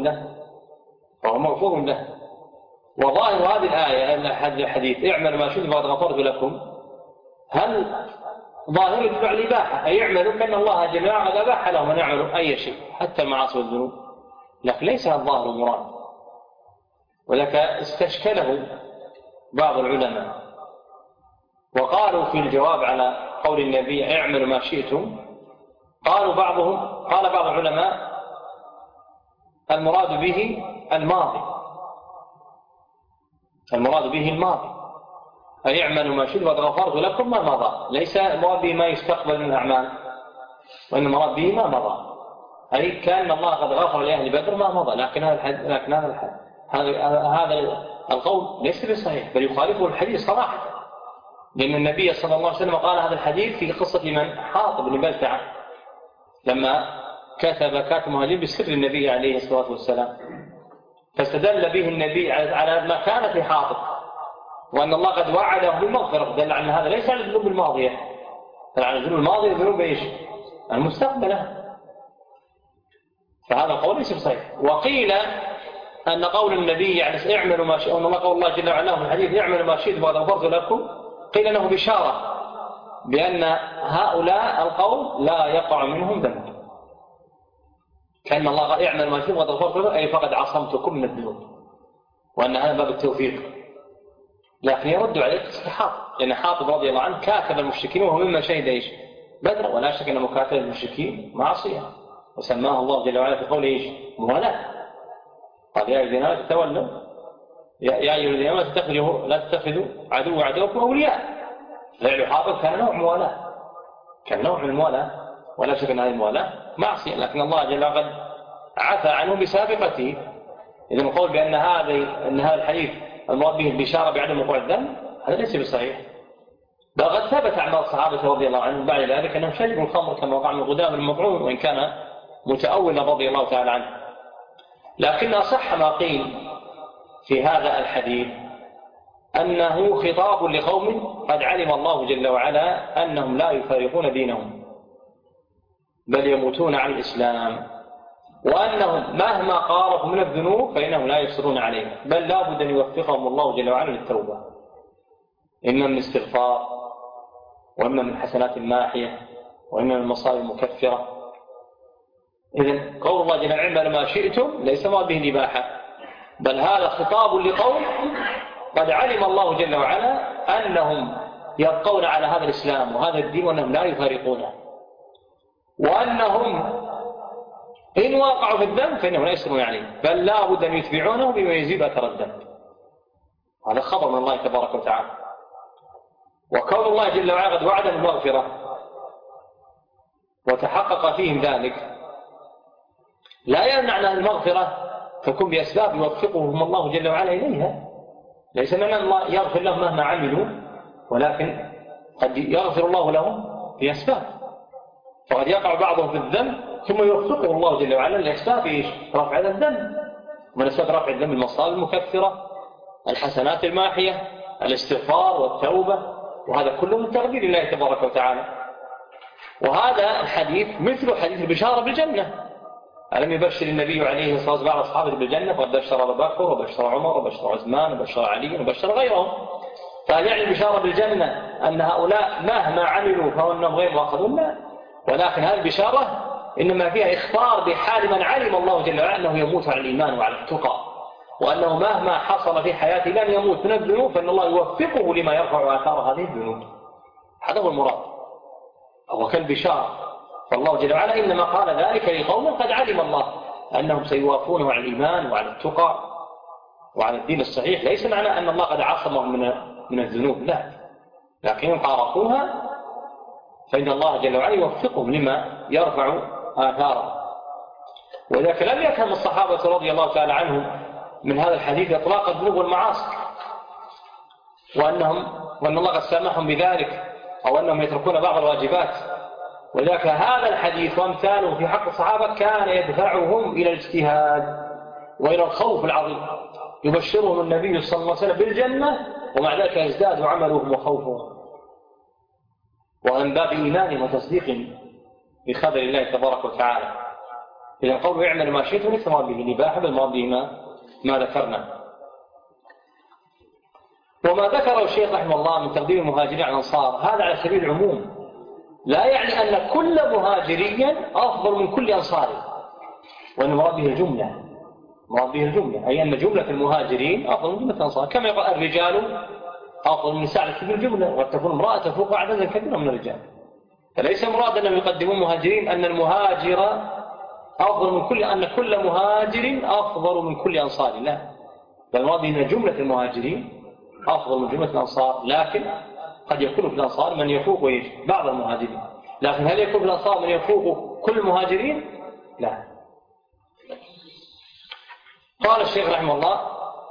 S2: مغفور له. وظاهر هذه الآية أن الحديث اعملوا ما شئتم فقد غفرت لكم، هل ظاهر يدل على الإباحة، أي يعملوا كأن الله جل وعلا أباح لهم أن يعملوا أي شيء حتى المعاصي والذنوب، لكن ليس هذا الظاهر المراد، ولك استشكله بعض العلماء وقالوا في الجواب على قول النبي اعملوا ما شئتم، قال بعض العلماء المراد به الماضي، أي اعملوا ما شئتم وقد غفرت لكم ما مضى، ليس المراد به ما يستقبل من الأعمال، وإن المراد به ما مضى، أي كان الله قد غفر لأهل بدر ما مضى، لكن هذا القول ليس بصحيح، بل يخالفه الحديث صراحة، لأن النبي صلى الله عليه وسلم قال هذا الحديث في قصة من حاطب بن بلتعة لما كاتب مهاجر بسر النبي عليه الصلاة والسلام، فاستدل به النبي على ما كان في حاطب، وأن الله قد وعده بالمغفرة، دل على هذا ليس على الذنوب الماضية، بل على الذنوب الماضية والذنوب المستقبلة، فهذا القول ليس صحيح. وقيل أن قول النبي يعني اعملوا ما شئتم، أن قول الله جل وعلا في الحديث اعملوا ما شئتم وقد غفرت لكم، قيل أنه بشارة بأن هؤلاء القوم لا يقع منهم ذنب، كأن الله قال اعملوا ما شئتم وقد غفرت لكم، أي فقد عصمتكم من الذنوب، وأن هذا باب التوفيق. لكن يرد عليه حاطب، لأن حاطب رضي الله عنه كاتب المشركين وهو مما شهد بدر، ولا شك أن مكاتب المشركين معصية، وسماه الله جل وعلا في قوله موالاة، قال يا أيها الذين تتولوا يا أيها الذين لا تتخذوا عدوكم أولياء، فعل حاطب كان نوع موالاة، كان نوع من الموالاة، ولا شك أن هذه الموالاة معصية، لكن الله جل وعلا قد عفى عنه بسابقته. إذن القول بأن هذا الحديث المراد به البشارة بعدم وقوع الذنب هذا ليس بصحيح، بل قد ثبت عن الصحابة رضي الله عنهم بعد ذلك أنهم شربوا الخمر كما وقع من غدام المطعون، وإن كان متأولا رضي الله تعالى عنه. لكن أصح ما قيل في هذا الحديث أنه خطاب لقوم قد علم الله جل وعلا أنهم لا يفارقون دينهم بل يموتون عن الإسلام، وأنهم مهما قارفوا من الذنوب فإنهم لا يصرون عليه، بل لا بد أن يوفقهم الله جل وعلا للتوبة، إما من استغفار، وإما من حسنات ماحية، وإما من مصائب مكفرة. إذن قول الله جل وعلا اعملوا ما شئتم ليس مراد به الإباحة، بل هذا خطاب لقوم قد علم الله جل وعلا أنهم يبقون على هذا الإسلام وهذا الدين، وأنهم لا يفارقونه، وأنهم إن وقعوا في الذنب فإنهم لا يسرون عليه، بل لا بد أن يتبعونه بما يزيد أثر الذنب. هذا خبر من الله تبارك وتعالى. وكون الله جل وعلا قد وعد المغفرة وتحقق فيهم ذلك لا يمنع أن المغفرة تكون بأسباب يوفقهم الله جل وعلا إليها، ليس معنى الله يغفر لهم مهما عملوا، ولكن قد يغفر الله لهم بأسباب، فقد يقع بعضهم في الذنب ثم يوفقه الله جل وعلا لأسباب رفع الذنب، ومن أسباب رفع الذنب المصائب المكفرة، الحسنات الماحية، الاستغفار والتوبة، وهذا كله من تقدير الله تبارك وتعالى. وهذا الحديث مثل حديث البشارة بالجنة، ألم يبشر النبي عليه الصلاة والسلام بعض أصحابه بالجنة، فقد بشر أبا بكر وبشر عمر وبشر عثمان وبشر علي وبشر غيرهم، فهل يعني البشارة بالجنة أن هؤلاء مهما عملوا فإنهم غير مؤاخذون؟ لا، ولكن هذه البشارة إنما فيها إخبار بحال من علم الله جل وعلا أنه يموت على الإيمان وعلى التقى، وأنه مهما حصل في حياته لن يموت من الذنوب، فإن الله يوفقه لما يرفع آثار هذه الذنوب. هذا هو المراد، هو كالبشارة. فالله جل وعلا إنما قال ذلك لقوم قد علم الله أنهم سيوافونه على الإيمان وعلى التقى وعلى الدين الصحيح. ليس معنى أن الله قد عصمهم من الذنوب، لا، لكن إن قارفوها فإن الله جل وعلا يوفقهم لما يرفع آثاره. ولذلك لم يفهم الصحابة رضي الله تعالى عنهم من هذا الحديث إطلاق الذنوب والمعاصي، وأن الله قد سامحهم بذلك، أو أنهم يتركون بعض الواجبات. ولذلك هذا الحديث وأمثاله في حق الصحابة كان يدفعهم إلى الاجتهاد وإلى الخوف العظيم. يبشرهم النبي صلى الله عليه وسلم بالجنة، ومع ذلك يزداد عملهم وخوفهم، ومن باب إيمان وتصديق بخبر الله تبارك وتعالى. إذا قولوا اعمل ما شئتم ليس مراد به الإباحة، بل مراد به ما ذكرنا. وما ذكره الشيخ رحمه الله من تقديم المهاجرين على الأنصار هذا على سبيل العموم، لا يعني أن كل مهاجري أفضل من كل أنصاري، وأن مراد به الجملة، مراد به الجملة، أي أن جملة المهاجرين أفضل من جملة الأنصار، كما يقول الرجال أفضل من النساء في الجملة، وتكون امرأة فوق عددا كبيرا من الرجال. فليس مراد أنهم يقدمون مهاجرين أن المهاجر أفضل من أن كل مهاجر أفضل من كل أنصار، لا، بل مراد أن جملة المهاجرين أفضل من جملة الأنصار. لكن قد يكون في الأنصار من يفوق بعض المهاجرين، لكن هل يكون في الأنصار من يفوق كل المهاجرين؟ لا. قال الشيخ رحمه الله: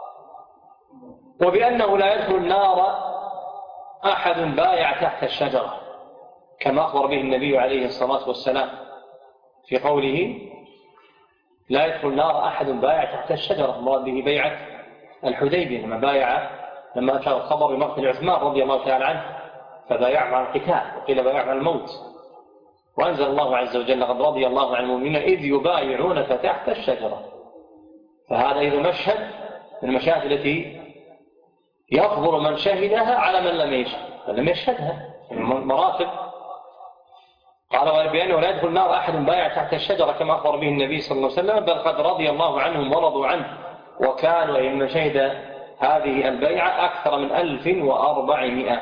S2: وبأنه لا يدخل النار أحد بايع تحت الشجرة، كما أخبر به النبي عليه الصلاة والسلام في قوله: لا يدخل النار أحد بايع تحت الشجرة، مراد به بيعة الحديبية، لما أتى الخبر بمقتل عثمان رضي الله تعالى عنه فبايعهم على القتال، وقيل بايعهم على الموت. وأنزل الله عز وجل: قد رضي الله عن المؤمنين إذ يبايعونك تحت الشجرة. فهذا إذا مشهد من المشاهد التي يفضل من شهدها على من لم يشهدها، مراتب. قال: بأنه لا يدخل النار أحد بايع تحت الشجرة، كما أخبر به النبي صلى الله عليه وسلم، بل قد رضي الله عنهم ورضوا عنه، وكانوا إن شهد هذه البيعة أكثر من 1400.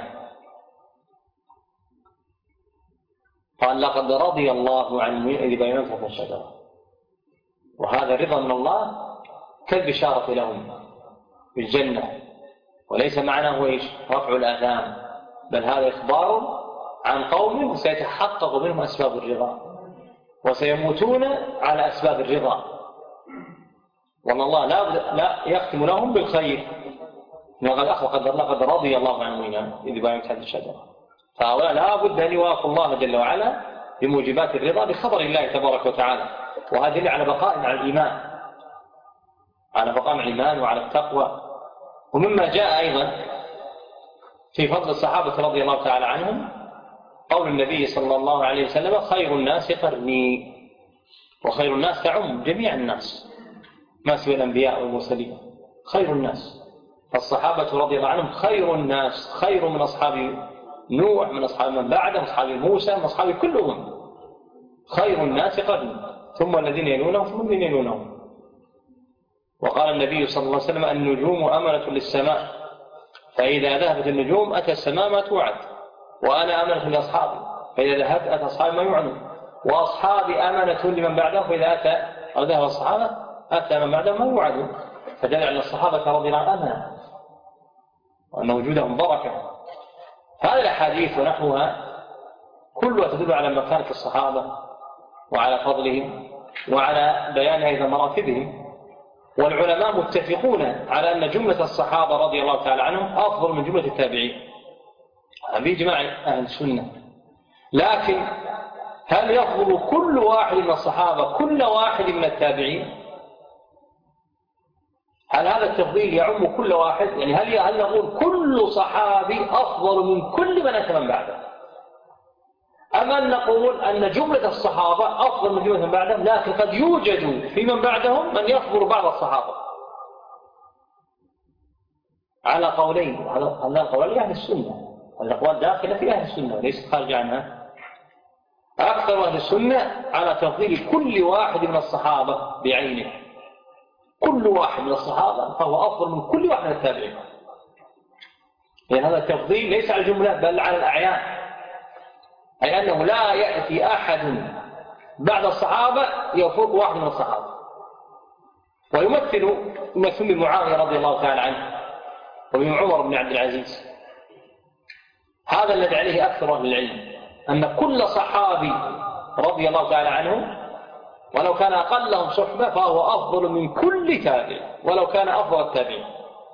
S2: قال: لقد رضي الله عنهم إذ بايعونك تحت الشجرة. وهذا الرضا من الله كالبشارة لهم بالجنة، وليس معناه رفع الآثام، بل هذا إخبار عن قوم سيتحقق منهم أسباب الرضا، وسيموتون على أسباب الرضا، وأن الله لا يختم لهم بالخير. لقد رضي الله عنهم إذ بايعونك تحت الشجرة. فهؤلاء لا بد أن يوافوا الله جل وعلا بموجبات الرضا بخبر الله تبارك وتعالى، وهذا دليل على بقاء على الإيمان، على بقاء الإيمان وعلى التقوى. ومما جاء أيضا في فضل الصحابة رضي الله تعالى عنهم قول النبي صلى الله عليه وسلم: خير الناس قرني. وخير الناس تعم جميع الناس ما سوى الأنبياء والمرسلين، خير الناس. فالصحابة رضي الله عنهم خير الناس، خير من أصحاب نوح، من أصحاب من بعده، من أصحاب موسى، من أصحاب كلهم. خير الناس قرني، ثم الذين يلونهم، ثم الذين يلونهم. وقال النبي صلى الله عليه وسلم: النجوم أمنة للسماء، فإذا ذهبت النجوم أتى السماء ما توعد، وأنا أمنة لأصحابي، فإذا ذهبت أتى أصحابي ما يوعدون، وأصحابي أمنة لمن بعدهم، فإذا أتى أو ذهب الصحابة أتى من بعدهم ما يوعدون. فدل على الصحابة رضي الله عنهم أمنة، وأن وجودهم بركة. هذه الأحاديث ونحوها كلها تدل على مكانة الصحابة وعلى فضلهم وعلى بيان أيضا مراتبهم. والعلماء متفقون على أن جملة الصحابة رضي الله تعالى عنهم أفضل من جملة التابعين بإجماع أهل السنة. لكن هل يفضل كل واحد من الصحابة كل واحد من التابعين؟ هل هذا التفضيل يعم كل واحد؟ يعني هل نقول كل صحابي أفضل من كل من أتى من بعده؟ أم أن نقول أن جملة الصحابة أفضل من جملة من بعدهم، لكن قد يوجد في من بعدهم من يفضل بعض الصحابة؟ على قولين، هذا القول أهل السنة، الأقوال داخلة في أهل السنة ليست خارجة عنها. أكثر أهل السنة على تفضيل كل واحد من الصحابة بعينه، كل واحد من الصحابة فهو أفضل من كل واحد من التابعين، لأن هذا التفضيل ليس على الجملة بل على الأعيان، أي أنه لا يأتي أحد بعد الصحابة يفوق واحد من الصحابة. ويمثل بمعاوية رضي الله تعالى عنه وبن عمر بن عبد العزيز. هذا الذي عليه أكثر أهل العلم، أن كل صحابي رضي الله تعالى عنه ولو كان أقلهم صحبة فهو أفضل من كل تابع ولو كان أفضل التابعين.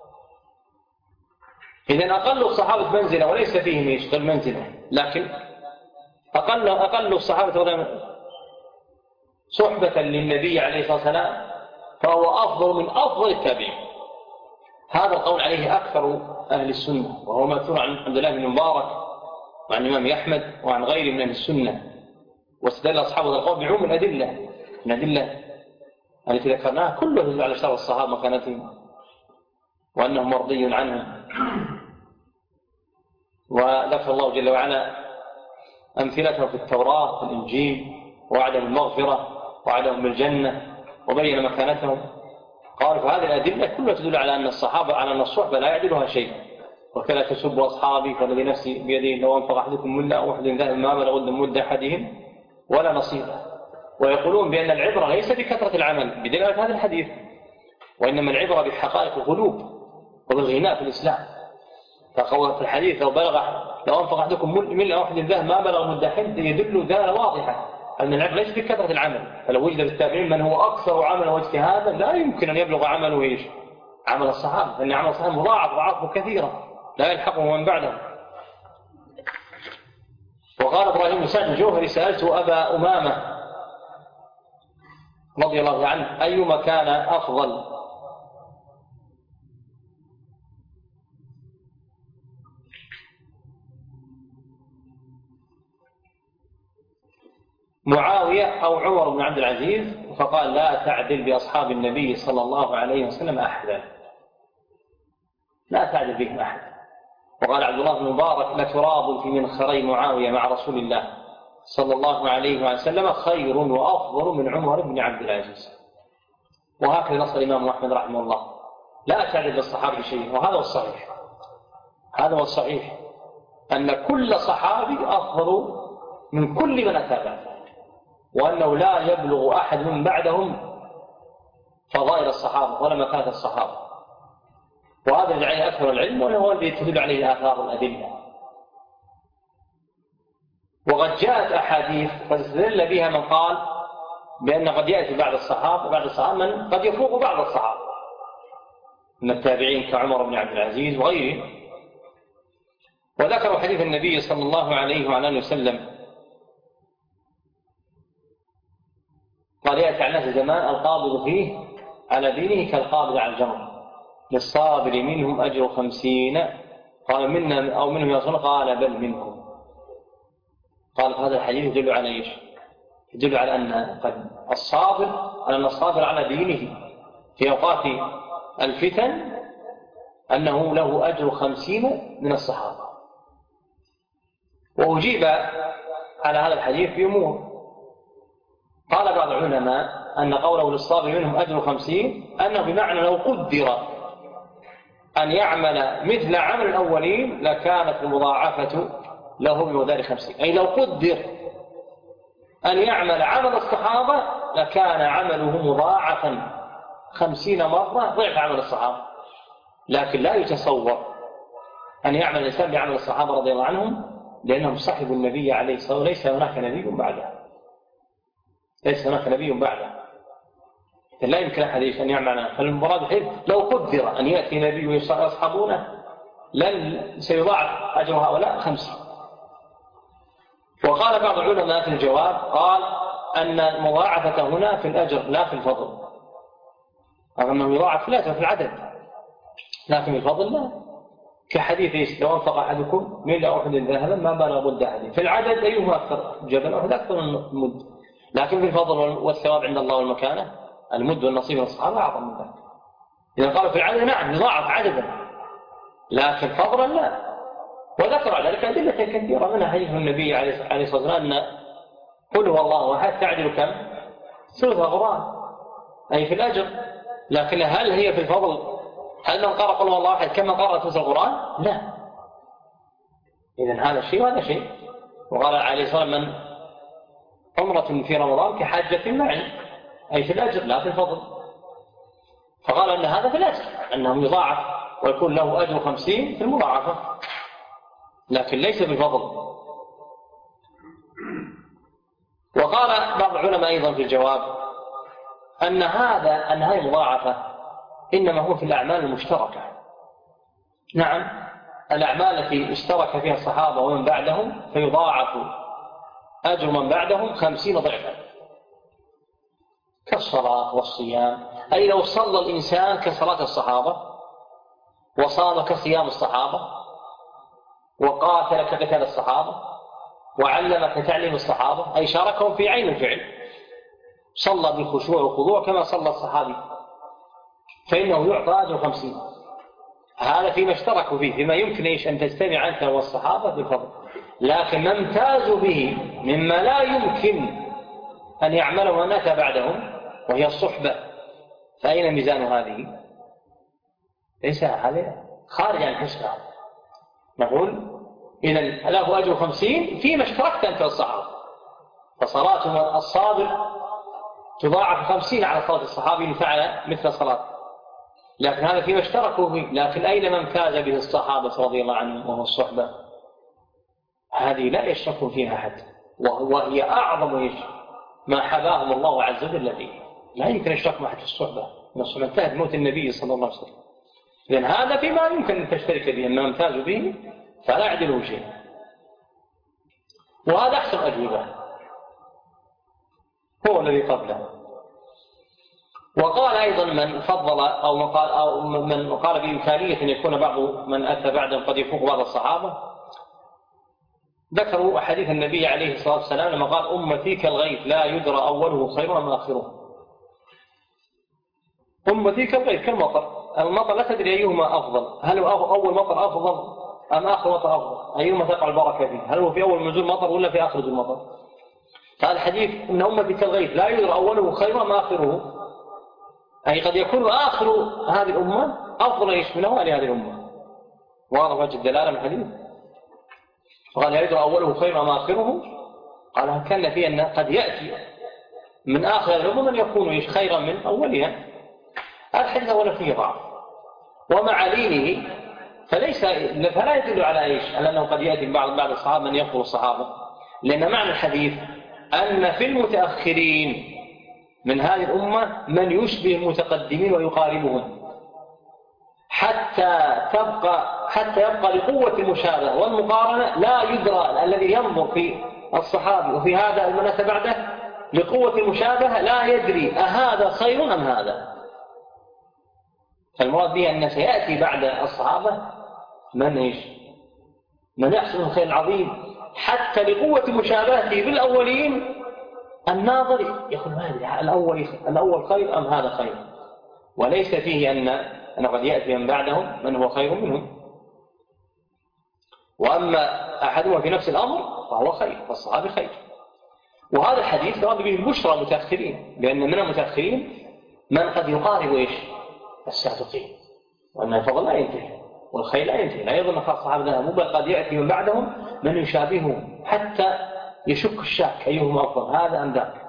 S2: إذن أقل الصحابة منزلة وليس فيهم يشغل منزلة، لكن أقل الصحابة صحبة للنبي عليه الصلاة والسلام فهو أفضل من أفضل التابعين. هذا القول عليه أكثر أهل السنة، وهو مأثور عن عبد الله بن مبارك وعن الإمام أحمد وعن غيره من أهل السنة. واستدل أصحاب القول بعموم الأدلة، الأدلة التي ذكرناها كلها تدل على شرف الصحابة مكانتهم وأنهم مرضي عنهم. وذكر الله جل وعلا أمثلتهم في التوراة في الإنجيل وعدم المغفرة وعدم الجنة وبين مكانتهم. قال فهذه الأدلة كلها تدل على أن الصحابة على أن الصحبة لا يعدلها شيء. وكلا تسبوا أصحابي فالذي نفسي بيده لو أنفق أحدكم ملء أحد ذهب ما بلغ مد أحدهم ولا نصيبه. ويقولون بأن العبرة ليس بكثرة العمل بدلالة هذا الحديث، وإنما العبرة بحقائق القلوب وبالغناء في الإسلام. فقول في الحديث لو أنفق أحدكم ملء أحد ذهب ما بلغ مد أحد يدل دلالة واضحة أن العبرة ليس بكثرة العمل. فلو وجد في التابعين من هو أكثر عملا واجتهادا لا يمكن أن يبلغ عمله إيش؟ عمل الصحابة، لأن عمل الصحابة مضاعف ضعافه كثيرة لا يلحقه من بعده. وقال إبراهيم بن سعد الجوهري سألت أبا أمامة رضي الله عنه أيما كان أفضل؟ معاوية أو عمر بن عبد العزيز؟ فقال لا تعدل بأصحاب النبي صلى الله عليه وسلم أحدا، لا تعدل بهم أحد. وقال عبد الله بن مبارك لتراب في منخري معاوية مع رسول الله صلى الله عليه وسلم خير وأفضل من عمر بن عبد العزيز. وهكذا نص الإمام أحمد رحمه الله لا تعدل بالصحابة شيء. وهذا هو الصحيح، هذا هو الصحيح أن كل صحابي أفضل من كل من أتابعه، وأنه لا يبلغ أحد من بعدهم فضائل الصحابة ولا مكانة الصحابة. وهذا الذي عليه أكثر العلم وهو الذي تدل عليه الآثار والأدلة. وقد جاءت أحاديث قد استدل بها من قال بأن قد يأتي بعد الصحابة من قد يفوق بعض الصحابة من التابعين كعمر بن عبد العزيز وغيره. وذكروا حديث النبي صلى الله عليه وعلى وسلم قال يأتي على الناس زمان القابض فيه على دينه كالقابض على الجمر للصابر منهم أجر 50. قال منا أو منهم يا رسول الله؟ قال بل منهم. قال هذا الحديث يدل على إيش؟ يدل على أن الصابر على دينه في أوقات الفتن أنه له أجر 50 من الصحابة. وأجيب على هذا الحديث بأمور. قال بعض العلماء أن قوله للصابر منهم أجر 50 أنه بمعنى لو قدر أن يعمل مثل عمل الأولين لكانت المضاعفة له بمقدار 50. أي لو قدر أن يعمل عمل الصحابة لكان عمله مضاعفا 50 مرة ضعف عمل الصحابة. لكن لا يتصور أن يعمل الإنسان بعمل الصحابة رضي الله عنهم لأنهم صحبوا النبي عليه الصلاة والسلام. ليس هناك نبي بعده، ليس هناك نبي بعده، لا يمكن أحد أن يعمل. فالمراد حيث لو قدر أن يأتي نبي ويصحبونه لن سيضاعف أجر هؤلاء 50. وقال بعض العلماء في الجواب قال أن المضاعفة هنا في الأجر لا في الفضل، أنه يضاعف لا في العدد لكن الفضل لا. كحديث لو أنفق أحدكم ملء أحد ذهبا ما بلغ مد أحد. في العدد أيهما أكثر؟ جبل أحد أكثر من المد، لكن في الفضل والثواب عند الله والمكانة المد والنصيب من الصحابة أعظم من ذلك. إذا قالوا في العدد نعم يضاعف عددا لكن فضلا لا. وذكر على ذلك أدلة كثيرة منها حديث النبي عليه الصلاة والسلام أن قل هو الله أحد تعدل كم؟ ثلث القرآن، أي في الأجر لكن هل هي في الفضل؟ هل من قرأ قل هو الله أحد كما قرأ ثلث القرآن؟ لا. إذن هذا شيء وهذا شيء. وقال عليه الصلاة والسلام من عمرة في رمضان كحجة معي، أي في الأجر لا في الفضل. فقال أن هذا في الأجر، أنه يضاعف ويكون له أجر 50 في المضاعفة، لكن ليس بالفضل. وقال بعض العلماء أيضا في الجواب أن هذه المضاعفة إنما هو في الأعمال المشتركة. نعم، الأعمال التي اشترك فيها الصحابة ومن بعدهم فيضاعف أجر من بعدهم 50 ضعفا، كالصلاة والصيام. أي لو صلى الإنسان كصلاة الصحابة، وصام كصيام الصحابة، وقاتل كقتال الصحابة، وعلم كتعليم الصحابة، أي شاركهم في عين الفعل، صلى بالخشوع والخضوع كما صلى الصحابي، فإنه يعطى أجر 50. هذا فيما اشتركوا فيه، فيما يمكن أن تجتمع أنت والصحابة بالفضل. لكن ما امتازوا به مما لا يمكن أن يعمله من أتى بعدهم وهي الصحبة، فأين ميزان هذه؟ ليس هذا خارج عن الحسبة. نقول إذن له أجر 50 فيما اشتركت أنت والصحابة، فصلاة الصابر تضاعف 50 على صلاة الصحابي إن فعل مثل صلاة. لكن هذا فيما اشتركوا فيه. لكن أين من امتاز به الصحابة رضي الله عنهم وهو الصحبة؟ هذه لا يشرك فيها أحد، وهي أعظم ما حباهم الله عز وجل فيه. لا يمكن الشرك معه في الصحبة، الصحبة انتهت موت النبي صلى الله عليه وسلم. لأن هذا فيما يمكن أن تشترك به، أما امتازوا به فلا يعدله شيء. وهذا أحسن أجوبة، هو الذي قبله. وقال أيضا من فضل أو من قال بإمكانية أن يكون بعض من أتى بعدهم قد يفوق بعض الصحابة، ذكروا حديث النبي عليه الصلاة والسلام لما قال أمتي كالغيث لا يدرى أوله خير أم آخره. أمتي كالغيث كالمطر، المطر لا تدري أيهما أفضل، هل أول مطر أفضل أم آخر مطر أفضل؟ أيهما تقع البركة فيه؟ هل هو في أول نزول مطر ولا في آخر نزول مطر؟ فهذا الحديث إن أمتي كالغيث لا يدرى أوله خير أم آخره، أي قد يكون آخر هذه الأمة أفضل من أول هذه الأمة. واضح وجه الدلالة من الحديث. فقال يدرى أوله خير أم آخره، قال كان فيه أن قد يأتي من آخر الأمم من يكون خيرا من أولها. الحديث أولا فيه ضعف، ومع لينه فلا يدل على إيش؟ على أنه قد يأتي بعض الصحابة من يقول الصحابة، لأن معنى الحديث أن في المتأخرين من هذه الأمة من يشبه المتقدمين ويقاربهم، حتى يبقى لقوة المشابهة والمقارنة لا يدرى. الذي ينظر في الصحابي وفي هذا المناسبة بعده لقوة المشابهة لا يدري أهذا خير أم هذا. فالمراد به أن سيأتي بعد الصحابة من يحصل الخير العظيم، حتى لقوة مشابهته بالأولين الناظر يقول هذا الأول خير أم هذا خير، وليس فيه أن قد يأتي من بعدهم من هو خير منهم. وأما أحدهما في نفس الأمر فهو خير، فالصحابي خير. وهذا الحديث يراد به البشرى المتأخرين، لأن من المتأخرين من قد يقارب السابقين، وأن الفضل لا ينتهي والخير لا ينتهي، لا يظن خاص الصحابة ذهبوا، بل قد يأتي من بعدهم من يشابههم حتى يشك الشاك أيهما أفضل، هذا أم ذاك.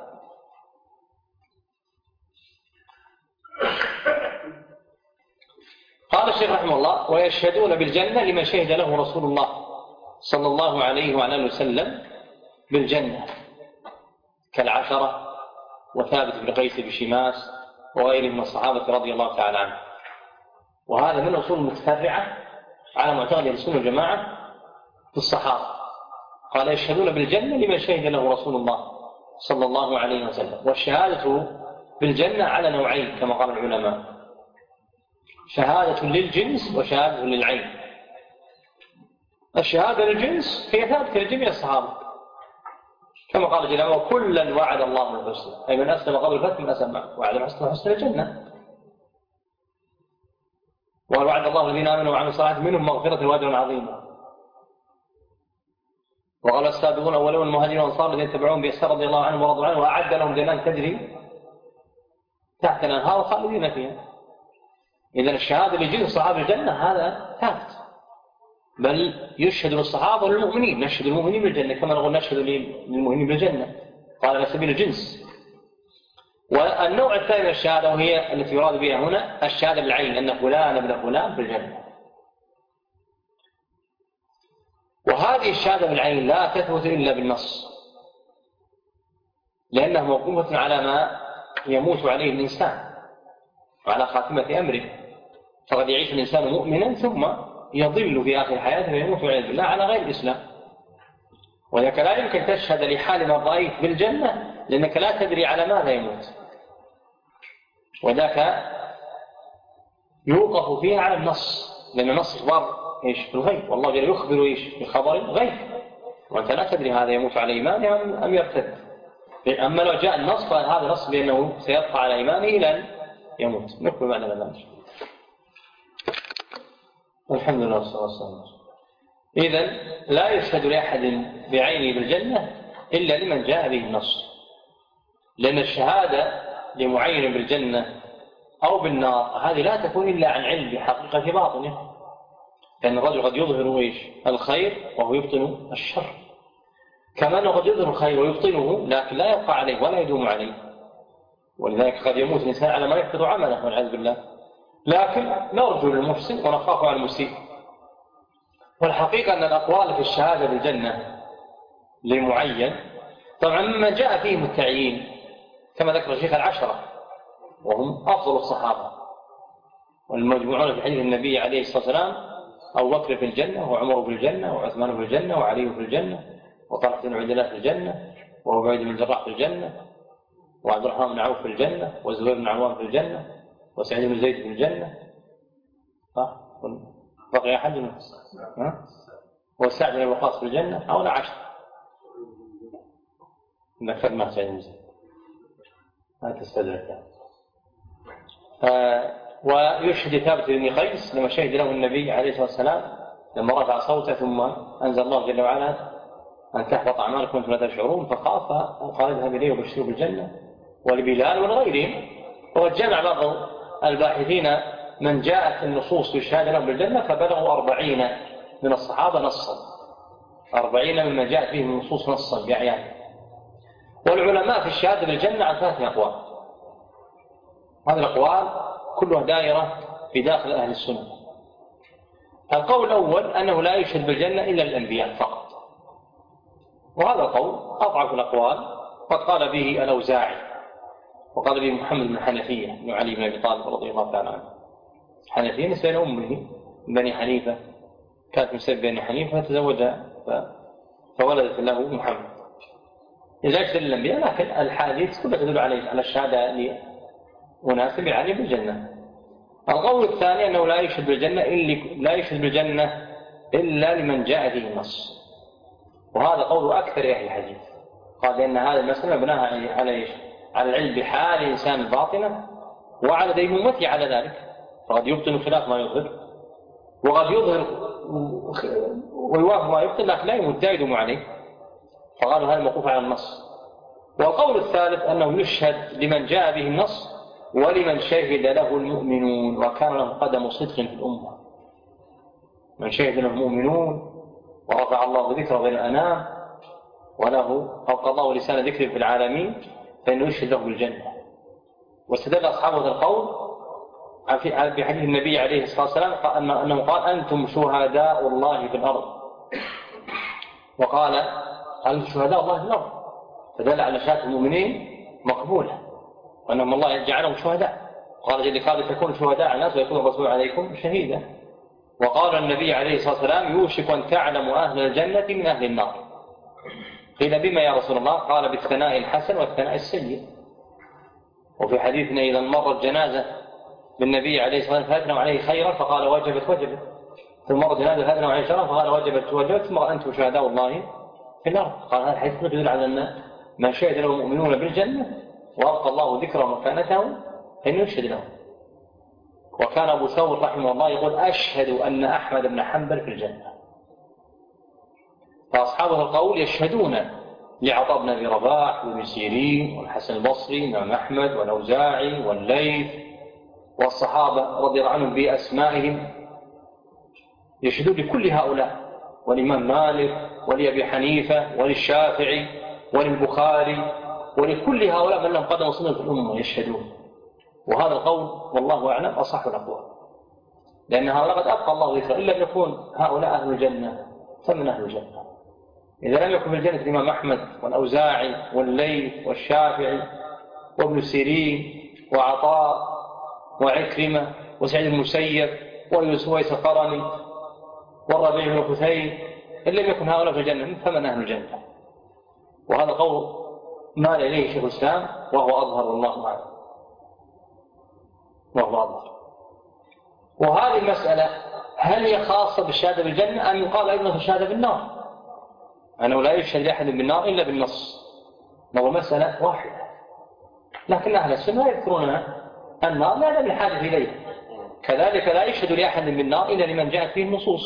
S2: قال الشيخ رحمه الله ويشهدون بالجنة لمن شهد له رسول الله صلى الله عليه وعلى اله وسلم بالجنة، كالعشرة وثابت بن قيس بشماس وغيره من الصحابة رضي الله تعالى عنه. وهذا من أصول متفرعة على معتقد السنة والجماعة في الصحابة. قال يشهدون بالجنة لمن شهد له رسول الله صلى الله عليه وسلم. والشهادة بالجنة على نوعين كما قال العلماء، شهادة للجنس وشهادة للعين. الشهادة للجنس هي ثابتة لجميع الصحابة كما قال جل وعلا وكلا وعد الله الحسنى، أي من أسلم قبل الفتح من أسلم وعد الحسنى الجنة. ووعد الله الذين آمنوا وعملوا الصالحات منهم مغفرة وأجرا عظيما. وقال السابقون الأولون المهاجرين والأنصار الذين تبعوهم بإحسان رضي الله عنهم ورضوا عنه وأعد لهم جنات تجري تحت الأنهار خالدين فيها. إذن الشهادة لجنس صحابة الجنة هذا ثابت، بل يشهد للصحابة والمؤمنين، نشهد المؤمنين بالجنة كما نقول نشهد للمؤمنين بالجنة، قال على سبيل الجنس. والنوع الثاني من الشهادة وهي التي يراد بها هنا الشهادة بالعين، أن فلان ابن فلان في الجنة. وهذه الشهادة بالعين لا تثبت إلا بالنص، لأنها موقوفة على ما يموت عليه الإنسان وعلى خاتمة أمره، فقد يعيش الإنسان مؤمنا ثم يضل في آخر حياته ويموت والعياذ بالله على غير الإسلام. ولذلك لا يمكن تشهد لحال من رأيت بالجنة، لأنك لا تدري على ماذا يموت، وذاك يوقف فيها على النص، لأن النص إخبار إيش بالغيب، والله جل يخبر إيش بخبر غيب، وأنت لا تدري هذا يموت على إيمانه أم يرتد. أما لو جاء النص فهذا نص بأنه سيبقى على إيمانه إلى أن يموت. نكمل معنى ذلك. الحمد لله والصلاة والسلام. إذن لا يشهد لأحد بعينه بالجنة إلا لمن جاء به النص، لأن الشهادة لمعين بالجنة أو بالنار هذه لا تكون إلا عن علم بحقيقة باطنه، لأن الرجل قد يظهر إيش الخير وهو يبطن الشر، كما أنه قد يظهر الخير ويبطنه لكن لا يبقى عليه ولا يدوم عليه، ولذلك قد يموت الإنسان على ما يفقد عمله والعياذ بالله، لكن نرجو للمحسن ونخاف على المسيء. والحقيقة أن الأقوال في الشهادة بالجنة لمعين طبعا مما جاء فيهم التعيين كما ذكر الشيخ العشرة وهم أفضل الصحابة والمجموعون في حديث النبي عليه الصلاة والسلام: أبو بكر في الجنة، وعمر في الجنة، وعثمان في الجنة، وعلي في الجنة، وطلحة بن عبيد الله في الجنة، وعبيد بن الجراح في الجنة، وعبد الرحمن بن عوف في الجنة، وزهير بن عوام في الجنة، وسعيد بن زيد في الجنة. بقي أحد منهم وسعد بن وقاص في الجنة، أو لا 10 ذكر ما سعيد بن زيد لا تستدرك. ويشهد ثابت بن قيس لما شهد له النبي عليه الصلاة والسلام لما رفع صوته ثم أنزل الله جل وعلا أن تحبط أعمالكم وأنتم لا تشعرون، فخاف وقال اذهب إليه وبشره بالجنة. ولبلال ولغيرهم. وقد جمع بعض الباحثين من جاءت النصوص بالشهادة لهم بالجنة فبلغوا 40 من الصحابة نصا، 40 مما جاءت فيه النصوص نصا بعيان. والعلماء في الشهادة بالجنة عن 3 أقوال، هذه الأقوال كلها دائرة في داخل أهل السنة. القول الأول أنه لا يشهد بالجنة إلا الأنبياء فقط، وهذا القول أضعف الأقوال، قد قال به الأوزاعي وقال به محمد بن حنفية بن علي بن أبي طالب رضي الله تعالى عنه. حنفية نسبة أمه بني حنيفة، كانت نسبة بني حنيفة فتزوجها فولدت له محمد. إذا يشهد الأنبياء، لكن الحديث كلها تدل على الشهادة لأناس يعني بالجنة. القول الثاني أنه لا يشهد بالجنة إلا لمن جاء به النص، وهذا قول أكثر أهل الحديث، قال إن هذا المسألة مبناها على العلم بحال الإنسان الباطنة وعلى ديمومته على ذلك، فقد يبطن خلاف ما يظهر، وقد يظهر ويوافق ما يبطن لكن لا يمد يدوم عليه، فقالوا هذا موقوف على النص. والقول الثالث أنه يشهد لمن جاء به النص ولمن شهد له المؤمنون وكان له قدم صدق في الأمة. من شهد له المؤمنون ورفع الله ذكره بين الأنام وله أبقى الله لسان ذكره في العالمين فإنه يشهد له بالجنة. واستدل أصحاب هذا القول في حديث النبي عليه الصلاة والسلام أنه قال: أنتم شهداء الله في الأرض، وقال: أنتم شهداء الله في الأرض، فدل على شهادة المؤمنين مقبولة وأنهم الله جعلهم شهداء. قال جل قال: تكون شهداء على الناس ويكون الرسول عليكم شهيدا. وقال النبي عليه الصلاة والسلام: يوشك أن تعلم أهل الجنة من أهل النار. قيل: بما يا رسول الله؟ قال: بالثناء الحسن والثناء السيء. وفي حديثنا إذا مرت جنازة بالنبي عليه الصلاة والسلام فأثنوا عليه خيرا فقال: وجبت. ثم مرت جنازة فأثنوا عليه شرا فقال: وجبت. ثم أنتم شهداء الله في الأرض. قال هذا الحديث يدل على أن ما شهد له المؤمنون بالجنة وأبقى الله ذكره ومكانته أن يشهد له. وكان أبو ثور رحمه الله يقول: أشهد أن أحمد بن حنبل في الجنة. فأصحاب القول يشهدون لعطاء بن أبي رباح وابن سيرين والحسن البصري والإمام أحمد والأوزاعي والليث والصحابة رضي الله عنهم بأسمائهم يشهدون لكل هؤلاء، والإمام مالك ولأبي حنيفة وللشافعي وللبخاري ولكل هؤلاء من لهم قدم وسنة في الأمة يشهدون. وهذا القول والله أعلم أصح الأقوال، لأن هؤلاء قد أبقى الله ذكر، إلا أن يكون هؤلاء أهل الجنة فمن أهل الجنة. إذا لم يكن في الجنة الإمام أحمد والأوزاعي والليث والشافعي وابن سيرين وعطاء وعكرمة وسعيد المسيب ويوسف القرني والربيع بن خثيم، إن لم يكن هؤلاء في الجنة فمن أهل الجنة. وهذا قول مال إليه شيخ الإسلام وهو أظهر والله أعلم، وهو أظهر. وهذه المسألة هل هي خاصة بالشهادة بالجنة أم يقال أيضا في الشهادة بالنار؟ أنه لا يشهد لأحد بالنار إلا بالنص، وهو مسألة واحدة. لكن أهل السنة يذكرون النار لا دام الحاجة إليه، كذلك لا يشهد لأحد بالنار إلا لمن جاءت فيه النصوص.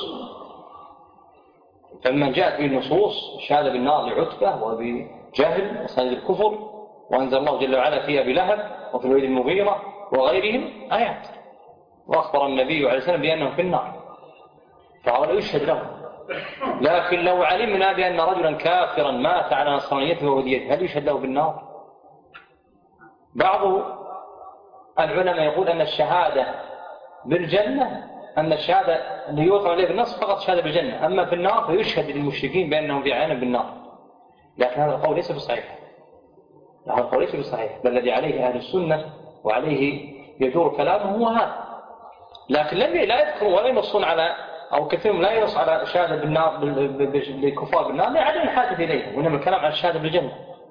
S2: فمن جاءت فيه النصوص الشهادة بالنار لعتبة وبجهل وسند الكفر، وأنزل الله جل وعلا في أبي لهب وفي الوليد المغيرة وغيرهم آيات، وأخبر النبي عليه السلام بأنهم في النار، فهؤلاء يشهد لهم. لكن لو علمنا بأن رجلا كافرا مات على نصرانيته ووديته هل يشهد له بالنار؟ بعض العلماء يقول أن الشهادة بالجنة، أن الشهادة اللي يوقع عليه بالنص فقط شهادة بالجنة، أما في النار فيشهد للمشركين بأنهم في عيان بالنار. لكن هذا القول ليس بصحيح، هذا القول ليس بصحيح، بل الذي عليه أهل السنة وعليه يدور كلامه هو هذا. لكن لا يذكرون ولا ينصون على، أو كثير لا ينص على شهادة بالنار بالكفار بالنار لعدم الحاجة إليه، وإنما الكلام عن الشهادة بالجنة.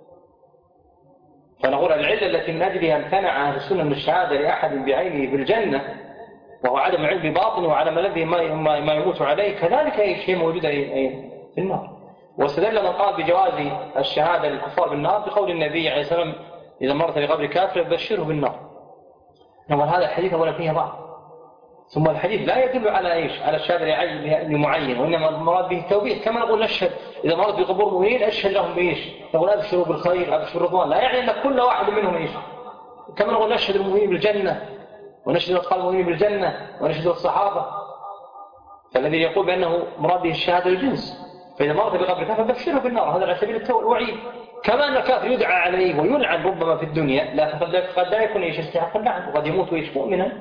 S2: فنقول العلة التي من أجلها امتنع أهل السنة من الشهادة لأحد بعينه بالجنة وهو عدم علم بباطنه وعدم الذي ما يموت عليه، كذلك شيء موجود في النار. واستدل من قال بجواز الشهادة للكفار بالنار بقول النبي عليه الصلاة والسلام إذا مرت لقبر كافر بشره بالنار. نقول هذا الحديث أولا فيه ضعف، ثم الحديث لا يدل على إيش؟ على الشهادة لمعين، وإنما المراد به التوبيخ. كما نقول نشهد إذا مرت بقبور مؤمنين أشهد لهم بإيش؟ نقول أبشروا بالخير أبشروا بالرضوان، لا يعني أن كل واحد منهم إيش؟ كما نقول نشهد المؤمنين بالجنة ونشهد أطفال المؤمنين بالجنة ونشهد الصحابة. فالذي يقول بأنه مراد به الشهادة الجنس، فإذا مرت بقبر كافر فبشره بالنار، هذا على سبيل الوعيد. كما أن الكافر يدعى عليه ويلعن ربما في الدنيا، لكن قد لا يكون إيش استحق اللعن، وقد يموت إيش مؤمنا.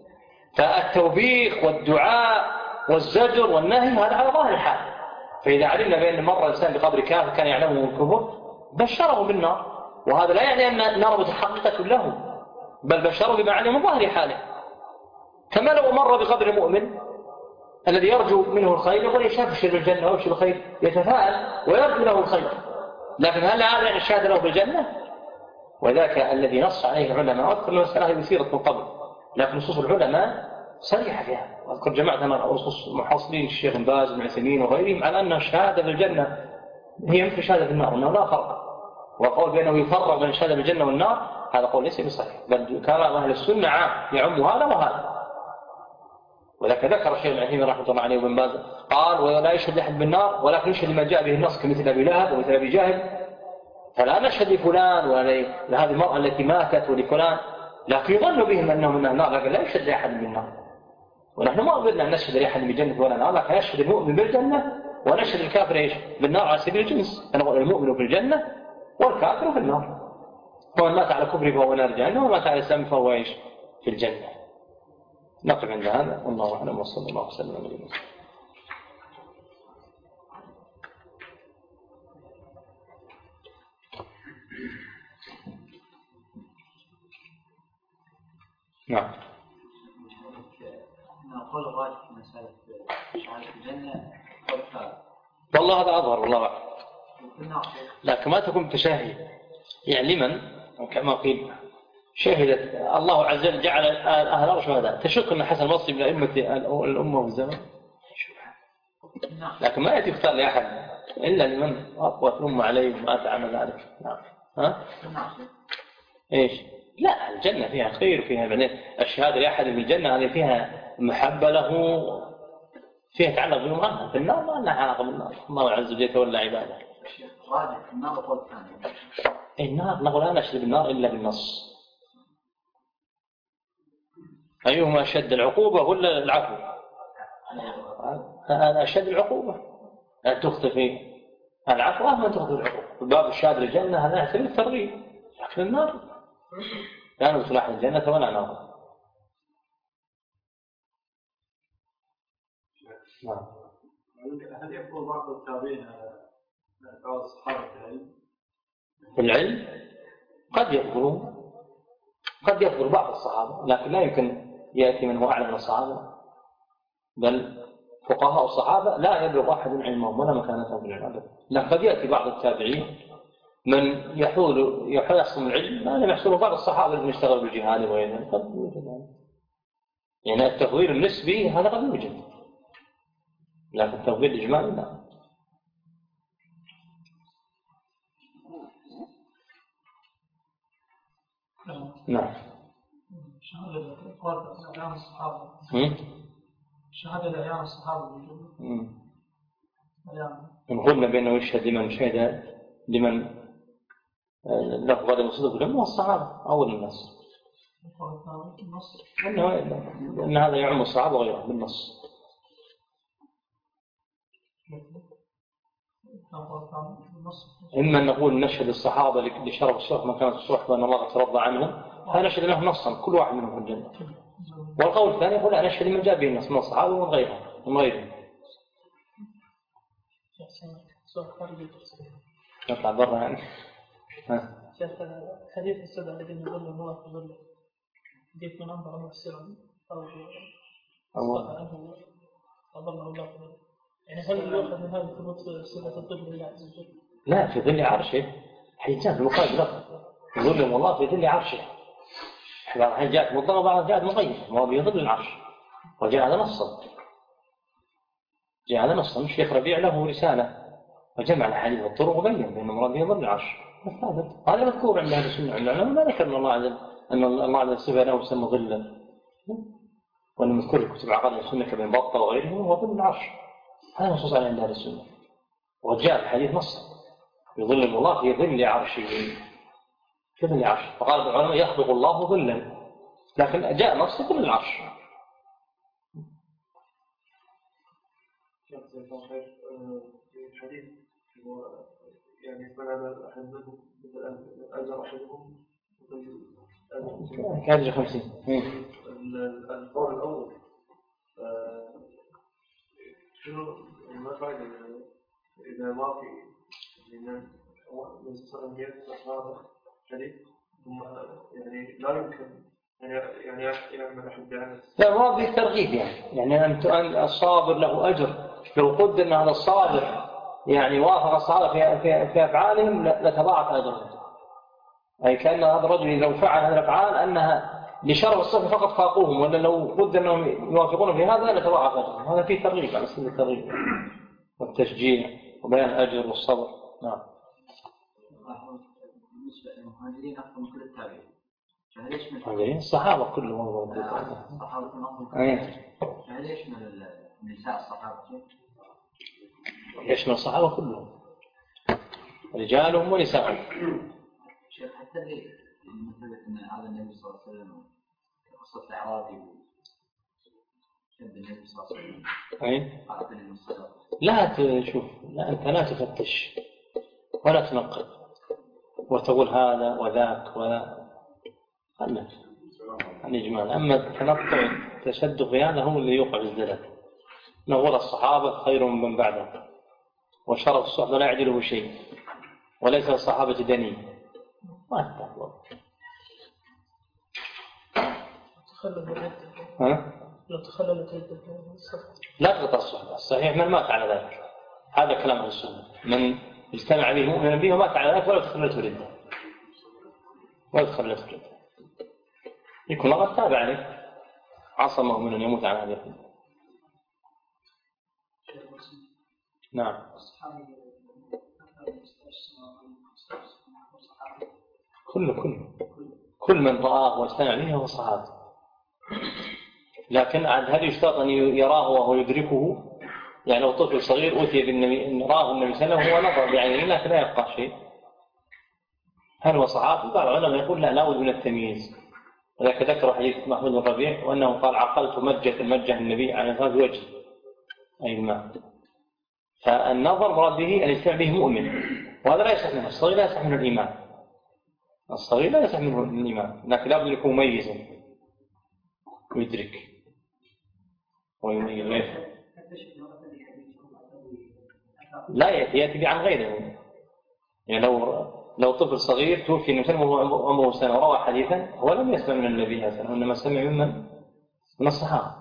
S2: فالتوبيخ والدعاء والزجر والنهي هذا على ظاهر الحال. فإذا علمنا بأن مر الإنسان بقبر كافر كان يعلمه الكفر بشره بالنار، وهذا لا يعني أن النار متحققة له، بل بشره بما علم من ظاهر حاله. كما لو مر بقبر مؤمن الذي يرجو منه الخير يقول يشافر بالجنة ويبشر بالخير، يتفاءل ويرجو له الخير، لكن هل هذا يعني الشهادة له بالجنة؟ وذاك الذي نص عليه العلماء. أذكر المسألة هذه بسيرة من قبل، لكن نصوص العلماء صريحة فيها. وأذكر جماعة نصوص محاصرين الشيخ باز بن عثيمين وغيرهم على أن الشهادة بالجنة هي مثل الشهادة بالنار، أنه لا فرق. وقول بأنه يفرق بين الشهادة بالجنة والنار هذا قول ليس بصحيح، بل كلام أهل السنة عام يعم هذا وهذا. ولكن ذكر الشيخ ابن عثيمين رحمه الله عليه وابن باز قال ولا يشهد أحد بالنار ولكن يشهد لما جاء به النص كمثل أبي لهب ومثل أبي جهل. فلا نشهد لفلان ولا لهذه المرأة التي ماتت ولفلان، لكن يظن بهم أنهم من النار، لكن لا يشهد لأحد بالنار. ونحن ما أردنا أن نشهد لأحد بالجنة ولا نار، لكن نشهد المؤمن بالجنة ونشهد الكافر إيش؟ بالنار على سبيل الجنس. فنقول المؤمن في الجنة والكافر في النار، فمن مات على كفره فهو نار جهنم، ومن مات على الإسلام فهو إيش؟ في الجنة. نقف عند هذا والله أعلم، وصلى الله وسلم على نبينا. نعم.
S3: نقول الراجح في مسألة شهادة الجنة
S2: والله هذا أظهر والله أعلم، لكن ما تكون تشاهي يعني لمن كما قيل شهدت الله عز وجل جعل أهل الأرض شهداء. تشك أن حسن البصري من أئمة الأمة والزمن، لكن ما يأتي يختار لأحد إلا لمن أقوت الأمة عليه وما تعمل ذلك. نعم. ها؟ إيش؟ لا، الجنة فيها خير، فيها بعدين الشهادة لأحد بالجنة هذه فيها محبة له، فيها تعلق بالمرأة. في النار ما لها علاقة بالنار، الله عز وجل يتولى عباده.
S3: راجع النار قول ثاني.
S2: النار نقول لا نشهد بالنار إلا بالنص. أيهما أشد العقوبة ولا العفو؟ هذا أشد العقوبة أن تخطئ العفو أهم أن تخطئ العقوبة. باب الشهادة للجنة هذا يحتمل الترغيب، لكن النار لا ندخل أحد الجنة ولا نار.
S4: هل يكون بعض التابعين بعض الصحابة
S2: في العلم؟ قد يفضل بعض الصحابة، لكن لا يمكن يأتي من هو أعلم من الصحابة، بل فقهاء الصحابة لا يبلغ أحد علمهم ولا مكانتهم في العلم. لكن قد يأتي بعض التابعين من يحصل العلم ما لم يحصله بعض الصحابة اللي يشتغلوا بالجهاد وغيره، قد يوجد يعني التفضيل النسبي هذا قد يوجد، لكن التفضيل الإجمالي لا. نعم.
S1: شهادة لأعيان الصحابة
S2: إن قلنا بأنه يشهد لمن شهد لمن له غدا صدق لهم الصحابة أول الناس، أن هذا يعم الصحابة وغيرهم بالنص. إما أن نقول نشهد الصحابة لشرف الصحبة ما كانت الصحبة أن الله ترضى عنهم، هذا نشهد لهم نصا كل واحد منهم في الجنة. والقول الثاني يقول أنا أشهد من جاء به النص من الصحابة ومن غيرهم. نطلع برا يعني.
S1: شيخ حديث السبع الذين يظل الله في ظله حديث من أنظر مؤثرا أو أظله الله في ظله، يعني هل يؤخذ من هذا ثبوت صفة الظل لله عز وجل؟
S2: لا، في ظل عرشه حيثان في المقابل لفظ يظلهم الله في ظل عرشه. بعض الحين جاءت مطلقة وبعض جاءت مقيدة، ما هو بيظل العرش وجاء هذا نصا. الشيخ ربيع له رسالة وجمع الحديث والطرق وبين بأن المراد يظل العرش. هذا مذكور عند أهل السنة، العلماء ما ذكر أن الله عز وجل له يسمى ظلا، وأن مذكور الكتب عقائد السنة كابن بطة وغيره هو ظل العرش. هذا نصوص على عند أهل السنة، وجاء الحديث نصا يظل الله في ظل عرشه في ظل عرشه. فقال العلماء يخلق الله ظلا، لكن جاء نص ظل العرش.
S4: الحديث يعني فلا أحدهم أجر أحدهم
S2: كأجر 50.
S4: القول الأول شنو ما فائدة إذا ما في من سنويات هذا حديث ثم يعني لا يمكن يعني يعمل أحد يعني
S2: لا، ما في ترغيب يعني أن الصابر له أجر. لو قد أن هذا الصابر يعني وافق الصحابة في أفعالهم لتضاعف أجرهم، أي كأن هذا الرجل لو فعل هذه الأفعال أنها لشرف الصف فقط فاقوهم، ولا لو قد أنهم يوافقون في هذا لتضاعف أجرهم. هذا فيه ترغيب على سبيل الترغيب والتشجيع وبيان الأجر والصبر. نعم.
S3: بالنسبة للمهاجرين أكثر من كل التابعين، فهل يشمل
S2: المهاجرين الصحابة كلهم؟
S3: الصحابة كلهم. فهل يشمل نساء الصحابة؟
S2: يشمل الصحابة كلهم، رجالهم ونساءهم.
S3: شيخ حتى اللي مثل أن هذا النبي صلى الله عليه وسلم قصة الأعرابي شد النبي صلى الله عليه وسلم أعطني من الصلاة. لا
S2: تشوف، لا أنت لا تفتش ولا تنقل وتقول هذا وذاك ولا خلك عن إجمال. أما التنطع تشدق في هذا هو اللي يوقع الزلل. نقول الصحابة خير من بعدهم، وشرف الصحبة لا يعدله شيء، وليس الصحابة دني. ما يتعلم.
S1: لو تخللت
S2: لا تقطع الصحبة. الصحيح من مات على ذلك، هذا كلام أهل السنة، من اجتمع به مؤمنا به ومات على ذلك ولا تخللت ردة يكون الله تابع عليه عصمه من أن يموت على هذه الردة. نعم. كل من رآه واجتمع به هو الصحابة، لكن هل يشترط أن يراه وهو يدركه؟ يعني لو طفل صغير أتي بالنبي أن راه النبي صلى الله عليه وسلم هو نظر بعينه لكن لا يبقى شيء، هل هو صحابي؟ بعض العلماء يقول لا بد من التمييز، ولذلك ذكر حديث محمود بن ربيع وأنه قال عقلت مجة النبي عليه الصلاة والسلام بوجهه أي الماء. فالنظر مراد به أن يستمع به مؤمن، وهذا لا يصح منه. الصغير لا يصح منه الإيمان، الصغير لا يصح منه الإيمان، لكن لابد أن يكون مميزا ويدرك ويميز ويفهم. لا يأتي عن غيره. يعني لو طفل صغير توفي الإنسان وهو عمره سنة وروى حديثا هو لم يسمع من النبي صلى الله عليه وسلم، إنما سمع من الصحابة.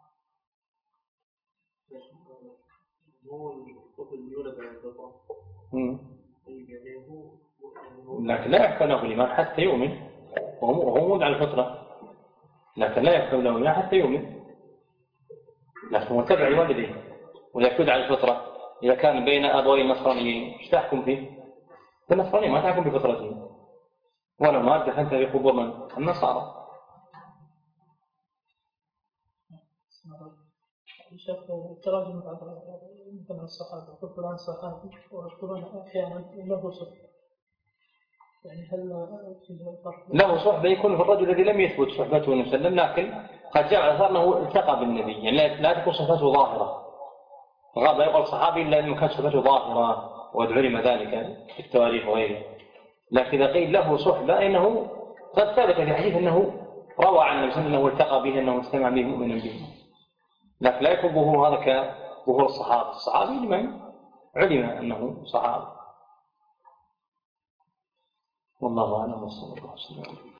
S2: لكن لا يحكم له الإيمان حتى يؤمن، وهو مولد على الفطرة، لكن لا يحكم له الإيمان حتى يؤمن، لكن متبع لوالديه. وإذا كد على الفطرة إذا كان بين أبوين نصرانيين ايش تحكم فيه؟ النصرانيين ما تحكم بفطرته، ولا ما دخلت في قبور من النصارى.
S1: شيخ التراجم مثل الصحابة يقولون عن الصحابة ويذكرون أحيانا له صحبة، يعني هل
S2: له صحبة يكون في الرجل الذي لم يثبت صحبته النبي صلى الله عليه وسلم، لكن قد جاء أثر أنه التقى بالنبي، يعني لا تكون صحبته ظاهرة. غاب يقول صحابي إلا أنه كانت صحبته ظاهرة وعلم ذلك في التواريخ وغيره. لكن إذا قيل له صحبة إنه قد ثبت في حديث أنه روى عن النبي صلى الله عليه وسلم أنه التقى به أنه استمع به مؤمنا به، لكن لا يكون ظهور هذا كظهور الصحابة. الصحابي لمن علم أنه صحابي. والله أعلم وصلى الله عليه وسلم.